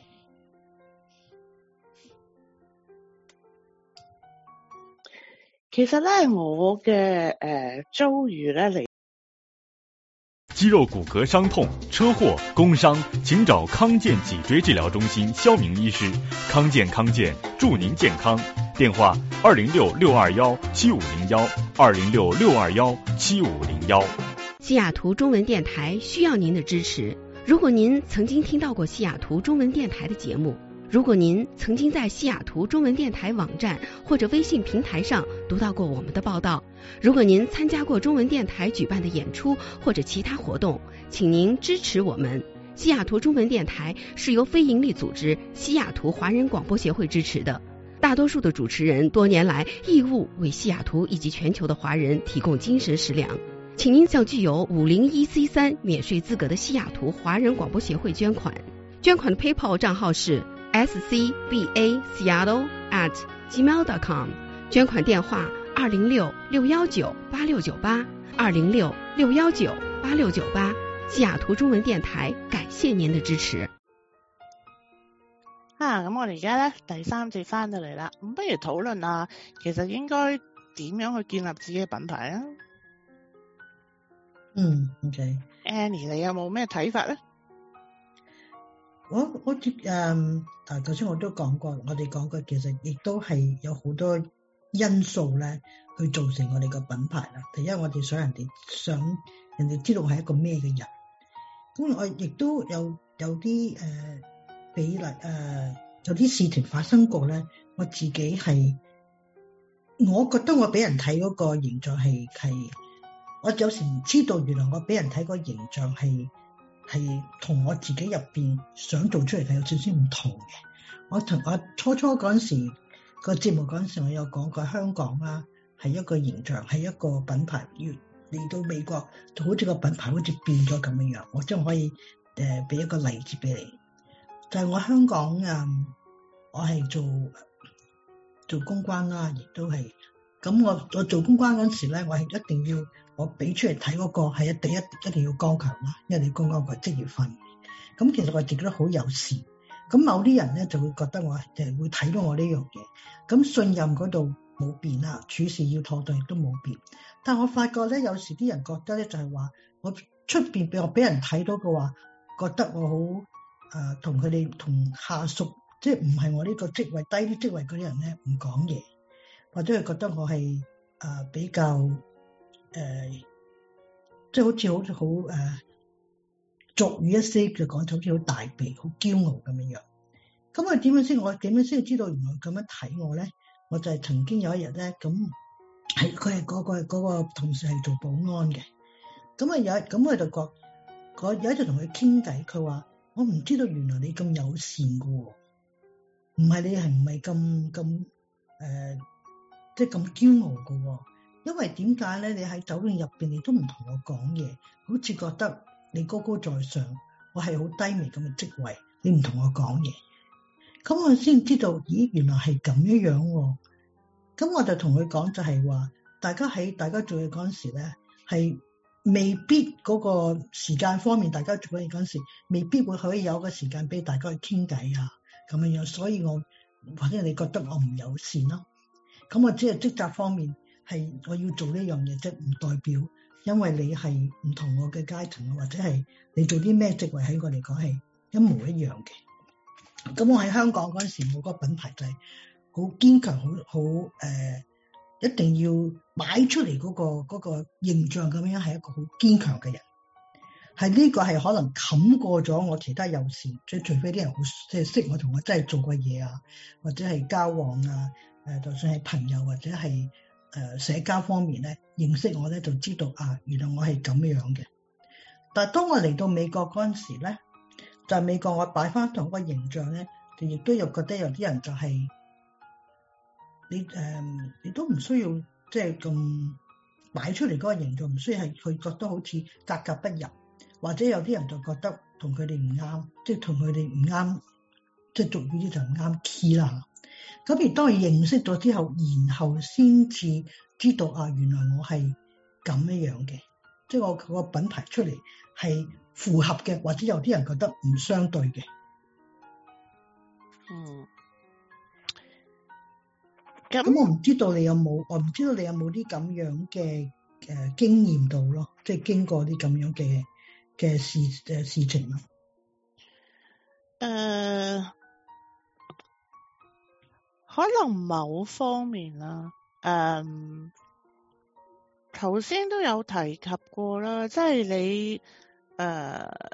其實咧，我嘅誒、呃、遭遇咧嚟。 肌肉骨骼傷痛、車禍、工傷，請找康健脊椎治療中心肖明醫師。康健康健，祝您健康。電話二零六六二幺七五零幺，二零六六二幺七五零幺。 西雅圖中文電台需要您的支持。 如果您曾经听到过西雅图中文电台的节目，如果您曾经在西雅图中文电台网站或者微信平台上读到过我们的报道，如果您参加过中文电台举办的演出或者其他活动，请您支持我们。西雅图中文电台是由非营利组织西雅图华人广播协会支持的，大多数的主持人多年来义务为西雅图以及全球的华人提供精神食粮。请您向具有五零一 C 三免税资格的西雅图华人广播协会捐款，捐款的 PayPal 账号是 s c b a seattle at gmail dot com， 捐款電話二零六六一九八六九八二零六六一九八六九八。西雅圖中文電台感謝您的支持。 啊，咁我哋而家咧第三節翻到嚟啦，咁不如討論下，其實應該點樣去建立自己嘅品牌啊？ 嗯 ，OK。Annie， 你有冇咩睇法咧？ 我我誒誒，頭先我都講過，我哋講過，其實亦都係有好多因素咧，去造成我哋個品牌啦。第一，我哋想人哋想人哋知道我係一個咩嘅人。咁我亦都有有啲誒、呃、比例誒、呃，有啲事情發生過咧，我自己係，我覺得我俾人睇嗰個形象係係，我有時唔知道原來我俾人睇個形象係係同我自己入邊想做出嚟嘅有少少唔同嘅。我同我初初嗰陣時個節目嗰陣時，我有講過香港啦係一個形象，係一個品牌要嚟到美國，就好似個品牌好似變咗咁樣樣。我將可以誒俾一個例子俾你，就係、是、我香港啊、嗯，我係做做公關啦，亦都係咁。我我做公關嗰陣時咧，我係一定要我俾出嚟睇嗰個係一定一一定要剛強啦，因為你公關個職業訓練。咁其實我自己都好友善，咁某啲人咧就會覺得我誒會睇到我呢樣嘢，咁信任嗰度冇變啦，處事要妥當亦都冇變。但係我發覺咧，有時啲人覺得咧就係話，我出邊俾我俾人睇到嘅話，覺得我好誒同佢哋同下屬，即係唔係我呢個職位低啲職位嗰啲人咧唔講嘢，或者係覺得我係誒、呃、比較誒、呃，即係好似好似好誒俗語一些就講就好似好大鼻、好驕傲咁樣樣。咁我點樣先？我點樣先知道原來咁樣睇我咧？我就係曾經有一日咧咁。係佢係嗰個嗰、嗰個同事係做保安嘅，咁啊有咁我就覺，我有一日同佢傾偈，佢話我唔知道原來你咁友善㗎喎，唔係你係唔係咁咁誒，即係咁驕傲㗎喎，因為點解咧？你喺酒店入邊你都唔同我講嘢，好似覺得你高高在上，我係好低微咁嘅職位，你唔同我講嘢，咁我先知道，咦原來係咁樣樣喎。咁我就同佢講就係話，大家喺大家做嘢嗰陣時咧，係未必嗰個時間方面，大家做嘢嗰陣時，未必會可以有個時間俾大家去傾偈啊咁樣樣。所以我或者你覺得我唔友善咯。咁我只係職責方面係我要做呢樣嘢啫，唔代表因為你係唔同我嘅階層，或者係你做啲咩職位喺我嚟講係一模一樣嘅。咁我喺香港嗰陣時，我個品牌就係、是。好堅強，好好誒，一定要擺出嚟嗰、嗰個、嗰個形象咁樣，係一個好堅強嘅人。係呢個係可能冚過咗我其他友善，即係除非啲人好即係識我，同我真係做過嘢啊，或者係交往啊，誒，就算係朋友或者係誒、呃、社交方面咧，認識我咧就知道啊，原來我係咁樣嘅。但係當我嚟到美國嗰陣時咧，就係、美國我擺翻同個形象咧，就亦都有覺得有啲人就係、係。你誒、嗯，你都唔需要即係咁擺出嚟嗰個形象，唔需要係佢覺得好似格格不入，或者有啲人就覺得同佢哋唔啱，即係同佢哋唔啱，即係俗語啲就唔啱 key 啦。咁而當佢認識咗之後，然後先至知道啊，原來我係咁樣樣嘅，即係我個品牌出嚟係符合嘅，或者有啲人覺得唔相對嘅。 嗯。 咁我唔知道你有冇，我唔知道你有冇啲咁樣嘅誒、呃、經驗到咯，即係經過啲咁樣嘅嘅事誒事情咯。 誒、呃，可能某方面啦，誒、呃，頭先都有提及過啦，即係你誒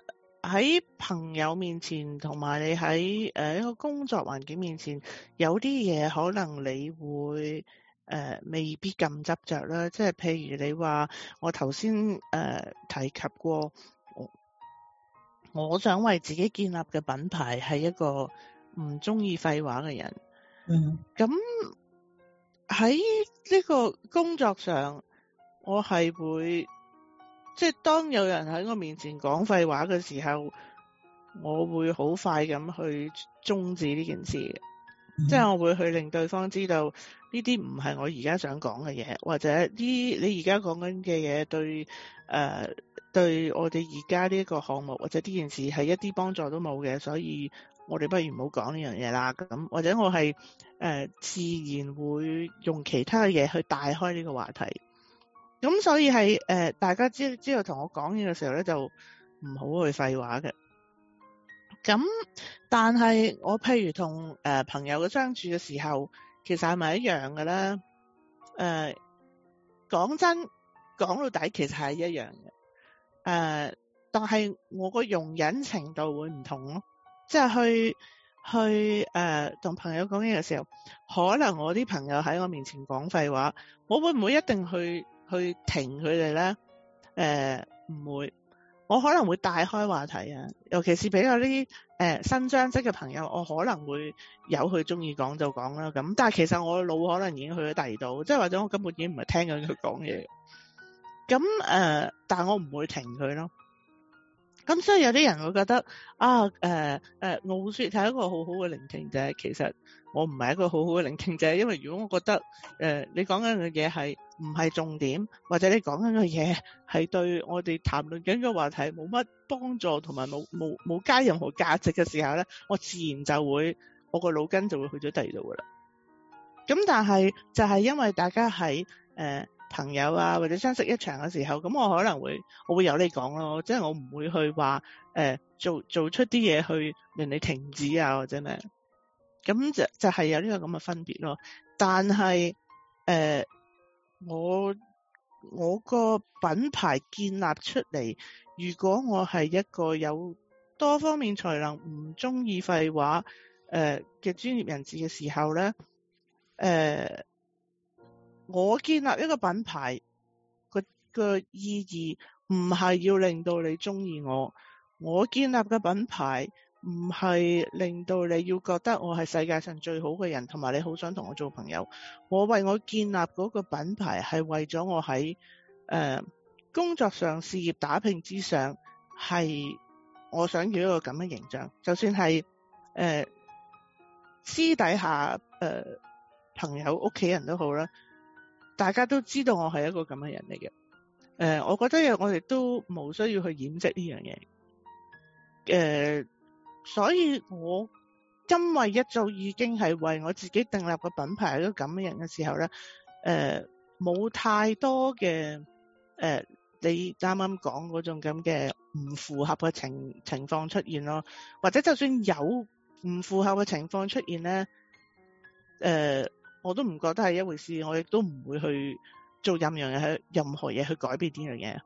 喺朋友面前同埋你喺誒一個工作環境面前，有啲嘢可能你會誒、呃、未必咁執着啦。即係譬如你話我頭先誒提及過，我，我想為自己建立嘅品牌係一個唔中意廢話嘅人。 嗯， 咁喺呢個工作上，我係會即係當有人喺我面前講廢話嘅時候，我會好快咁去終止呢件事嘅。嗯、即係我會去令對方知道呢啲唔係我而家想講嘅嘢，或者呢你而家講緊嘅嘢對誒、呃、對我哋而家呢一個項目或者呢件事係一啲幫助都冇嘅，所以我哋不如唔好講呢樣嘢啦。咁或者我係誒、呃、自然會用其他嘅嘢去帶開呢個話題。咁所以係誒、呃、大家知知道同我講嘢嘅時候咧，就唔好去廢話嘅。咁但係我譬如同誒、呃、朋友嘅相處嘅時候，其實係咪一樣嘅咧？誒、呃、講真講到底其實係一樣嘅。誒、呃、但係我個容忍程度會唔同咯。即係去去誒同、呃、朋友講嘢嘅時候，可能我啲朋友喺我面前講廢話，我會唔會一定去去停佢哋咧？誒、呃、唔會。我可能會帶開話題啊，尤其是比較呢啲誒新相識嘅朋友，我可能會有佢中意講就講啦。咁但係其實我腦可能已經去咗第二度，即係或者我根本已經唔係聽緊佢講嘢。咁誒、呃，但係我唔會停佢咯。咁所以有啲人會覺得啊，誒、呃、誒、呃，傲雪係一個好好嘅聆聽者。其實我唔係一個好好嘅聆聽者，因為如果我覺得誒、呃、你講緊嘅嘢係唔係重點，或者你講緊嘅嘢係對我哋談論緊嘅話題冇乜幫助，同埋冇冇冇加任何價值嘅時候咧，我自然就會我個腦筋就會去咗第二度噶啦。咁但係就係因為大家喺誒。呃朋友啊，或者相識一場嘅時候，咁我可能會我會有你講咯，即係我唔會去話誒、呃、做做出啲嘢去令你停止啊或者咩，咁就就係有呢個咁嘅分別咯。但係誒、呃、我我個品牌建立出嚟，如果我係一個有多方面才能、唔中意廢話誒嘅專業人士嘅時候咧，誒、呃。我建立一個品牌個個意義唔係要令到你中意我，我建立嘅品牌唔係令到你要覺得我係世界上最好嘅人，同埋你好想同我做朋友。我為我建立嗰個品牌係為咗我喺誒、呃、工作上事業打拼之上，係我想要一個咁嘅形象。就算係誒、呃、私底下誒、呃、朋友屋企人都好啦，大家都知道我係一個咁嘅人嚟嘅，誒、呃，我覺得我哋都冇需要去掩飾呢樣嘢，誒、呃，所以我因為一早已經係為我自己訂立個品牌係一個咁嘅人嘅時候咧，誒、呃，冇太多嘅誒、呃，你啱啱講嗰種咁嘅唔符合嘅情情況出現咯，或者就算有唔符合嘅情況出現咧，誒、呃。我都唔覺得係一回事，我亦都唔會去做任樣嘢，任何嘢去改變呢樣嘢。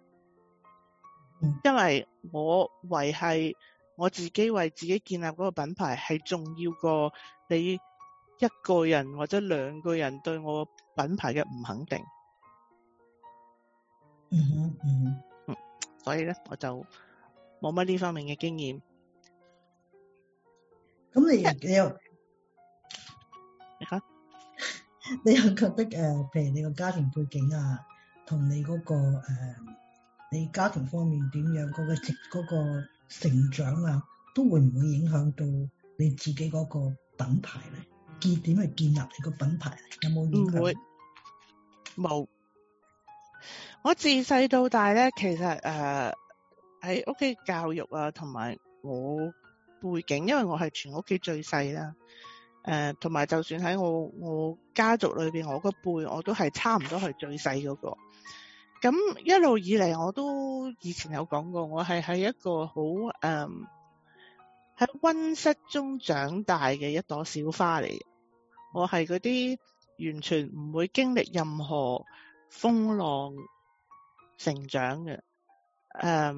因為我維係我自己為自己建立嗰個品牌係重要過你一個人或者兩個人對我品牌嘅唔肯定。 嗯哼嗯嗯，所以咧我就冇乜呢方面嘅經驗。 咁你你又你講？ 你又覺得誒、呃，譬如你個家庭背景啊，同你嗰、那個誒、呃，你家庭方面點樣嗰、那個成嗰、那個成長啊，都會唔會影響到你自己嗰個品牌咧？建點去建立你個品牌，有冇影響？唔會， 冇。我自細到大咧，其實誒喺屋企教育啊，同埋我背景，因為我係全屋企最細啦。誒，同埋就算喺我我家族裏邊，我個輩我都係差唔多係最細嗰個。咁一路以嚟，我都以前有講過，我係喺一個好誒喺溫室中長大嘅一朵小花嚟。我係嗰啲完全唔會經歷任何風浪成長嘅。誒，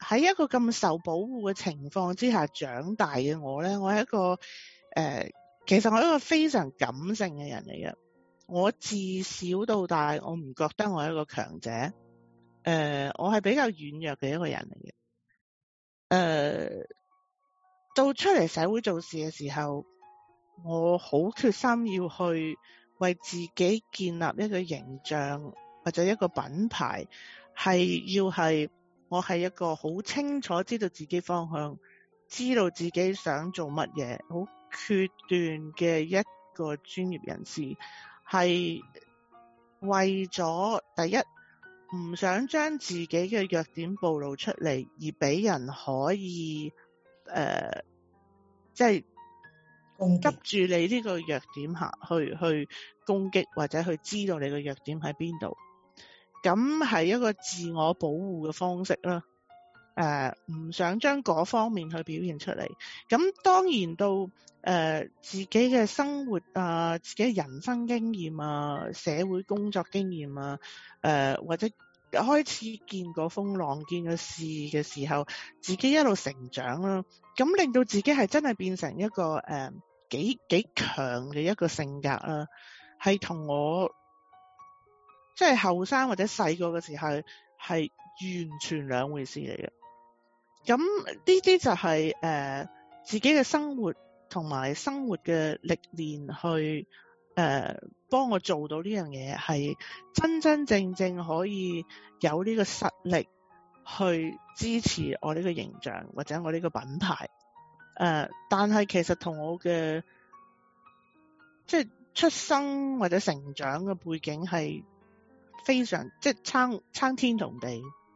喺一個咁受保護嘅情況之下長大嘅我咧，我係一個誒、呃，其實我係一個非常感性嘅人嚟嘅。我自小到大，我唔覺得我係一個強者。誒、呃，我係比較軟弱嘅一個人嚟嘅。誒、呃，到出嚟社會做事嘅時候，我好決心要去為自己建立一個形象或者一個品牌，係要係。我係一個好清楚知道自己方向，知道自己想做乜嘢，好決斷嘅一個專業人士，係為咗第一唔想將自己嘅弱點暴露出嚟，而俾人可以誒，即係急住你呢個弱點下去去攻擊，或者去知道你嘅弱點喺邊度。咁係一個自我保護嘅方式啦，誒、呃，唔想將嗰方面去表現出嚟。咁當然到誒、呃、自己嘅生活啊、自己嘅人生經驗啊、社會工作經驗啊，誒、呃、或者開始見過風浪、見過事嘅時候，自己一路成長啦，咁令到自己係真係變成一個誒、呃、幾幾強嘅一個性格啦，係同我。即係後生或者細個嘅時候係完全兩回事嚟嘅。咁呢啲就係、是、誒、呃、自己嘅生活同埋生活嘅歷練去誒幫、呃、我做到呢樣嘢，係真真正正可以有呢個實力去支持我呢個形象或者我呢個品牌。誒、呃，但係其實同我嘅即係出生或者成長嘅背景係。非常即係撐撐天同地，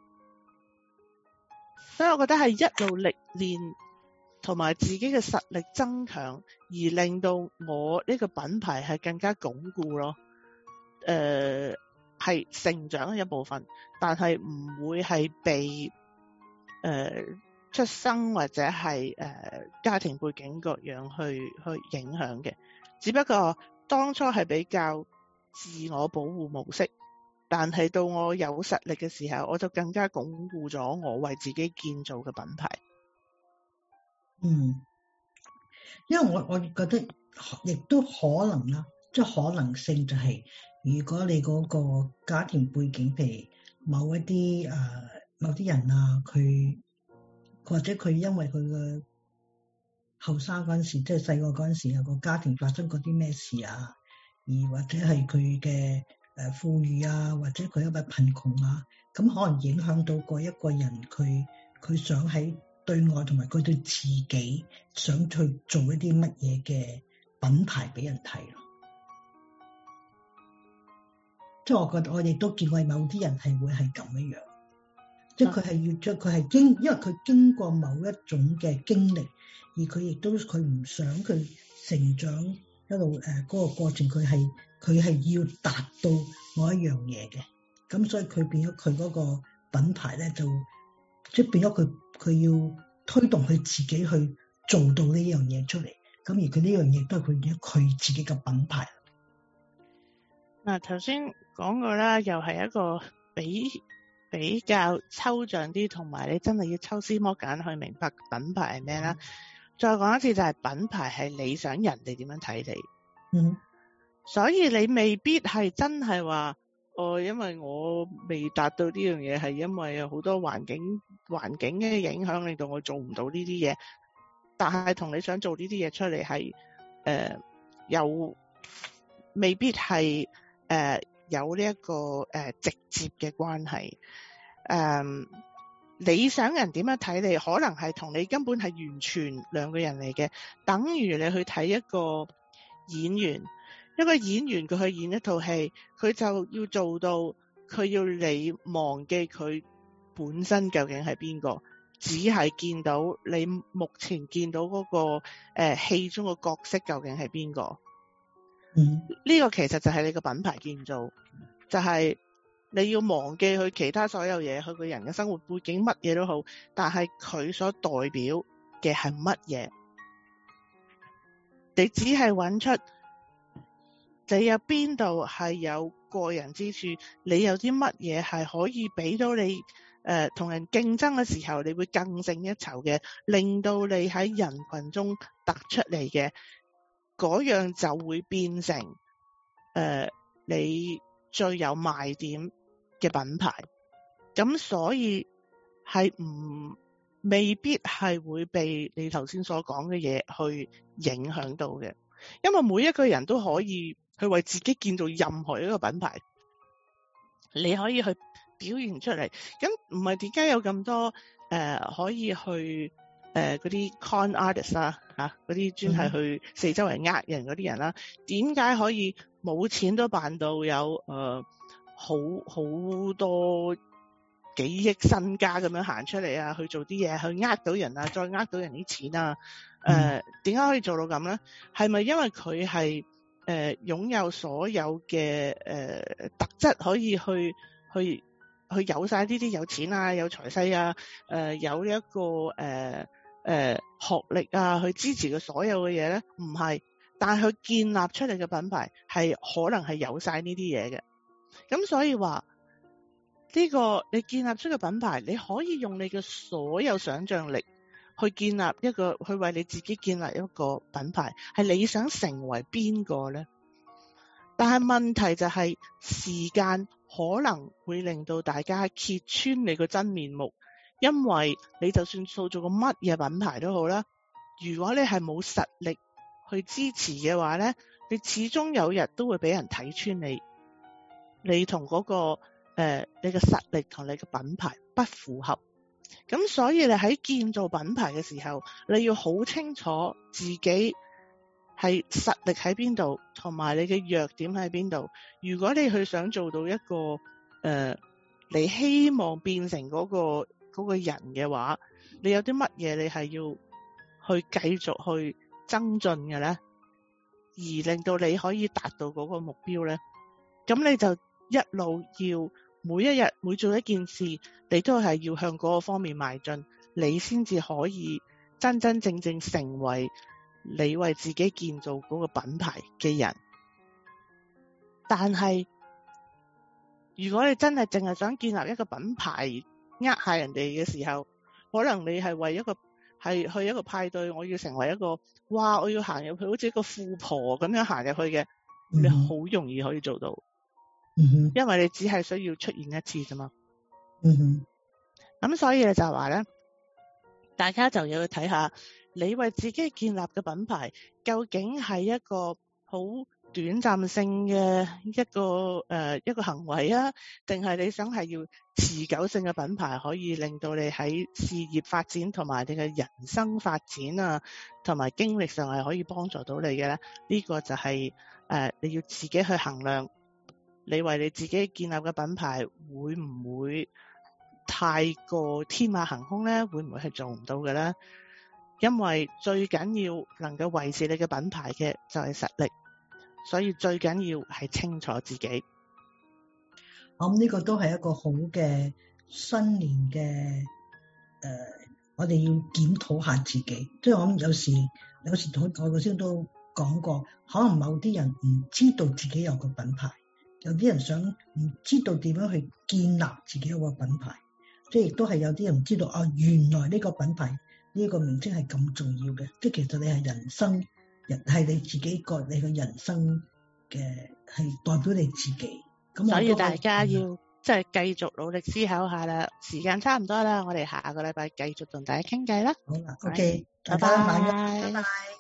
所以我覺得係一路歷練同埋自己嘅實力增強，而令到我呢個品牌係更加鞏固咯。誒、呃，係成長嘅一部分，但係唔會係被誒、呃、出生或者係誒、呃、家庭背景各樣去去影響嘅。只不過當初係比較自我保護模式。但係到我有實力嘅時候，我就更加鞏固咗我為自己建造嘅品牌。 嗯，因為我我覺得亦都可能啦，即係可能性就係、是，如果你嗰個家庭背景，譬如某一啲誒、呃、某啲人啊，佢或者佢因為佢嘅後生嗰陣時，即係細個嗰陣時，個家庭發生過啲咩事啊，而或者係佢嘅。誒，富裕啊，或者佢因為貧窮啊，咁可能影響到嗰一個人，佢佢想喺對外同埋佢對自己想去做一啲乜嘢嘅品牌俾人睇咯。即係我覺得我亦都見過某啲人係會係咁樣樣，即係佢係要將佢係經，因為佢經過某一種嘅經歷，而佢亦都佢唔想佢成長一路誒嗰個過程，佢係。佢係要達到某一樣嘢嘅，咁所以佢變咗佢嗰個品牌咧，就即係變咗佢佢要推動佢自己去做到呢樣嘢出嚟，咁而佢呢樣嘢都係佢佢自己嘅品牌。 嗱，頭先講過啦，又係一個比比較抽象啲，同埋你真係要抽絲剝繭去明白品牌係咩啦。再講一次就係品牌係你想人哋點樣睇你。 嗯。 所以你未必係真係話，哦，因為我未達到呢樣嘢，係因為有好多環境環境嘅影響，令到我做唔到呢啲嘢。但係同你想做呢啲嘢出嚟係，誒、呃，有未必係誒、呃、有呢、這、一個誒、呃、直接嘅關係。誒、呃，你想人點樣睇你，可能係同你根本係完全兩個人嚟嘅，等於你去睇一個演員。一個演員佢去演一套戲，佢就要做到佢要你忘記佢本身究竟係邊個，只係見到你目前見到嗰、那個誒、呃、戲中嘅角色究竟係邊個。 嗯， 呢、這個其實就係你個品牌建造，就係、是、你要忘記佢其他所有嘢，佢個人嘅生活背景乜嘢都好，但係佢所代表嘅係乜嘢，你只係揾出。你有邊度係有個人之處？你有啲乜嘢係可以俾到你？誒、 誒同人競爭嘅時候，你會更勝一籌嘅，令到你喺人群中突出嚟嘅嗰樣就會變成誒、呃、你最有賣點嘅品牌。咁所以係唔未必係會被你頭先所講嘅嘢去影響到嘅，因為每一個人都可以去為自己建造任何一個品牌，你可以去表現出嚟。咁唔係點解有咁多誒、呃、可以去誒嗰啲 con artist 啦嚇，嗰啲專係去四周圍呃人嗰啲人啦？點解可以冇錢都辦到有誒、呃、好好多幾億身家咁樣行出嚟啊，去做啲嘢去呃到人啊，再呃到人啲錢啊？誒點解可以做到咁咧？係咪因為佢係誒擁有所有嘅誒、呃、特質，可以去去去有晒呢啲有錢啊、有財勢啊、誒、呃、有一個誒誒、呃呃、學歷啊，去支持佢所有嘅嘢咧？唔係，但係佢建立出嚟嘅品牌係可能係有晒呢啲嘢嘅。咁所以話呢個你建立出嘅品牌，你可以用你嘅所有想像力去建立一個，去為你自己建立一個品牌，係你想成為邊個呢？但係問題就係時間可能會令到大家揭穿你個真面目，因為你就算塑造個乜嘢品牌都好啦，如果你係冇實力去支持嘅話呢，你始終有日都會俾人睇穿你，你同嗰個誒，你嘅實力同你嘅品牌不符合，咁所以你喺建造品牌嘅時候，你要好清楚自己係實力喺邊度，同埋你嘅弱點喺邊度。如果你去想做到一個誒、呃，你希望變成嗰個嗰個人嘅話，你有啲乜嘢你係要去繼續去增進嘅咧，而令到你可以達到嗰個目標咧，咁你就一路要。每一日每做一件事，你都係要向嗰個方面邁進，你先至可以真真正正成為你為自己建造嗰個品牌嘅人。但係如果你真係淨係想建立一個品牌，呃下人哋嘅時候，可能你係為一個係去一個派對，我要成為一個哇，我要行入去好似一個富婆咁樣行入去嘅，你好容易可以做到。 嗯哼， 因為你只係需要出現一次啫嘛。 嗯哼， 咁所以你就話咧，大家就要去睇下你為自己建立嘅品牌究竟係一個好短暫性嘅一個誒、呃、一個行為啊，定係你想係要持久性嘅品牌，可以令到你喺事業發展同埋你嘅人生發展啊，同埋經歷上係可以幫助到你嘅咧？呢、呢個就係、是、誒、呃、你要自己去衡量。你為你自己建立嘅品牌會唔會太過天馬行空呢？會唔會係做唔到嘅呢？因為最緊要能夠維持你嘅品牌嘅就係實力，所以最緊要係清楚自己。 我諗呢個都係一個好嘅新年嘅誒、呃，我哋要檢討下自己。即係我諗有時有時我我頭先都講過，可能某啲人唔知道自己有個品牌。有啲人想唔知道點樣去建立自己一個品牌，即係亦都係有啲人唔知道啊，原來呢個品牌呢個名稱係咁重要嘅，即係其實你係人生，人係你自己個你嘅人生嘅係代表你自己。咁所以大家要即係繼續努力思考下啦。時間差唔多啦，我哋下個禮拜繼續同大家傾偈啦。 好啦，OK， 拜拜。 拜拜。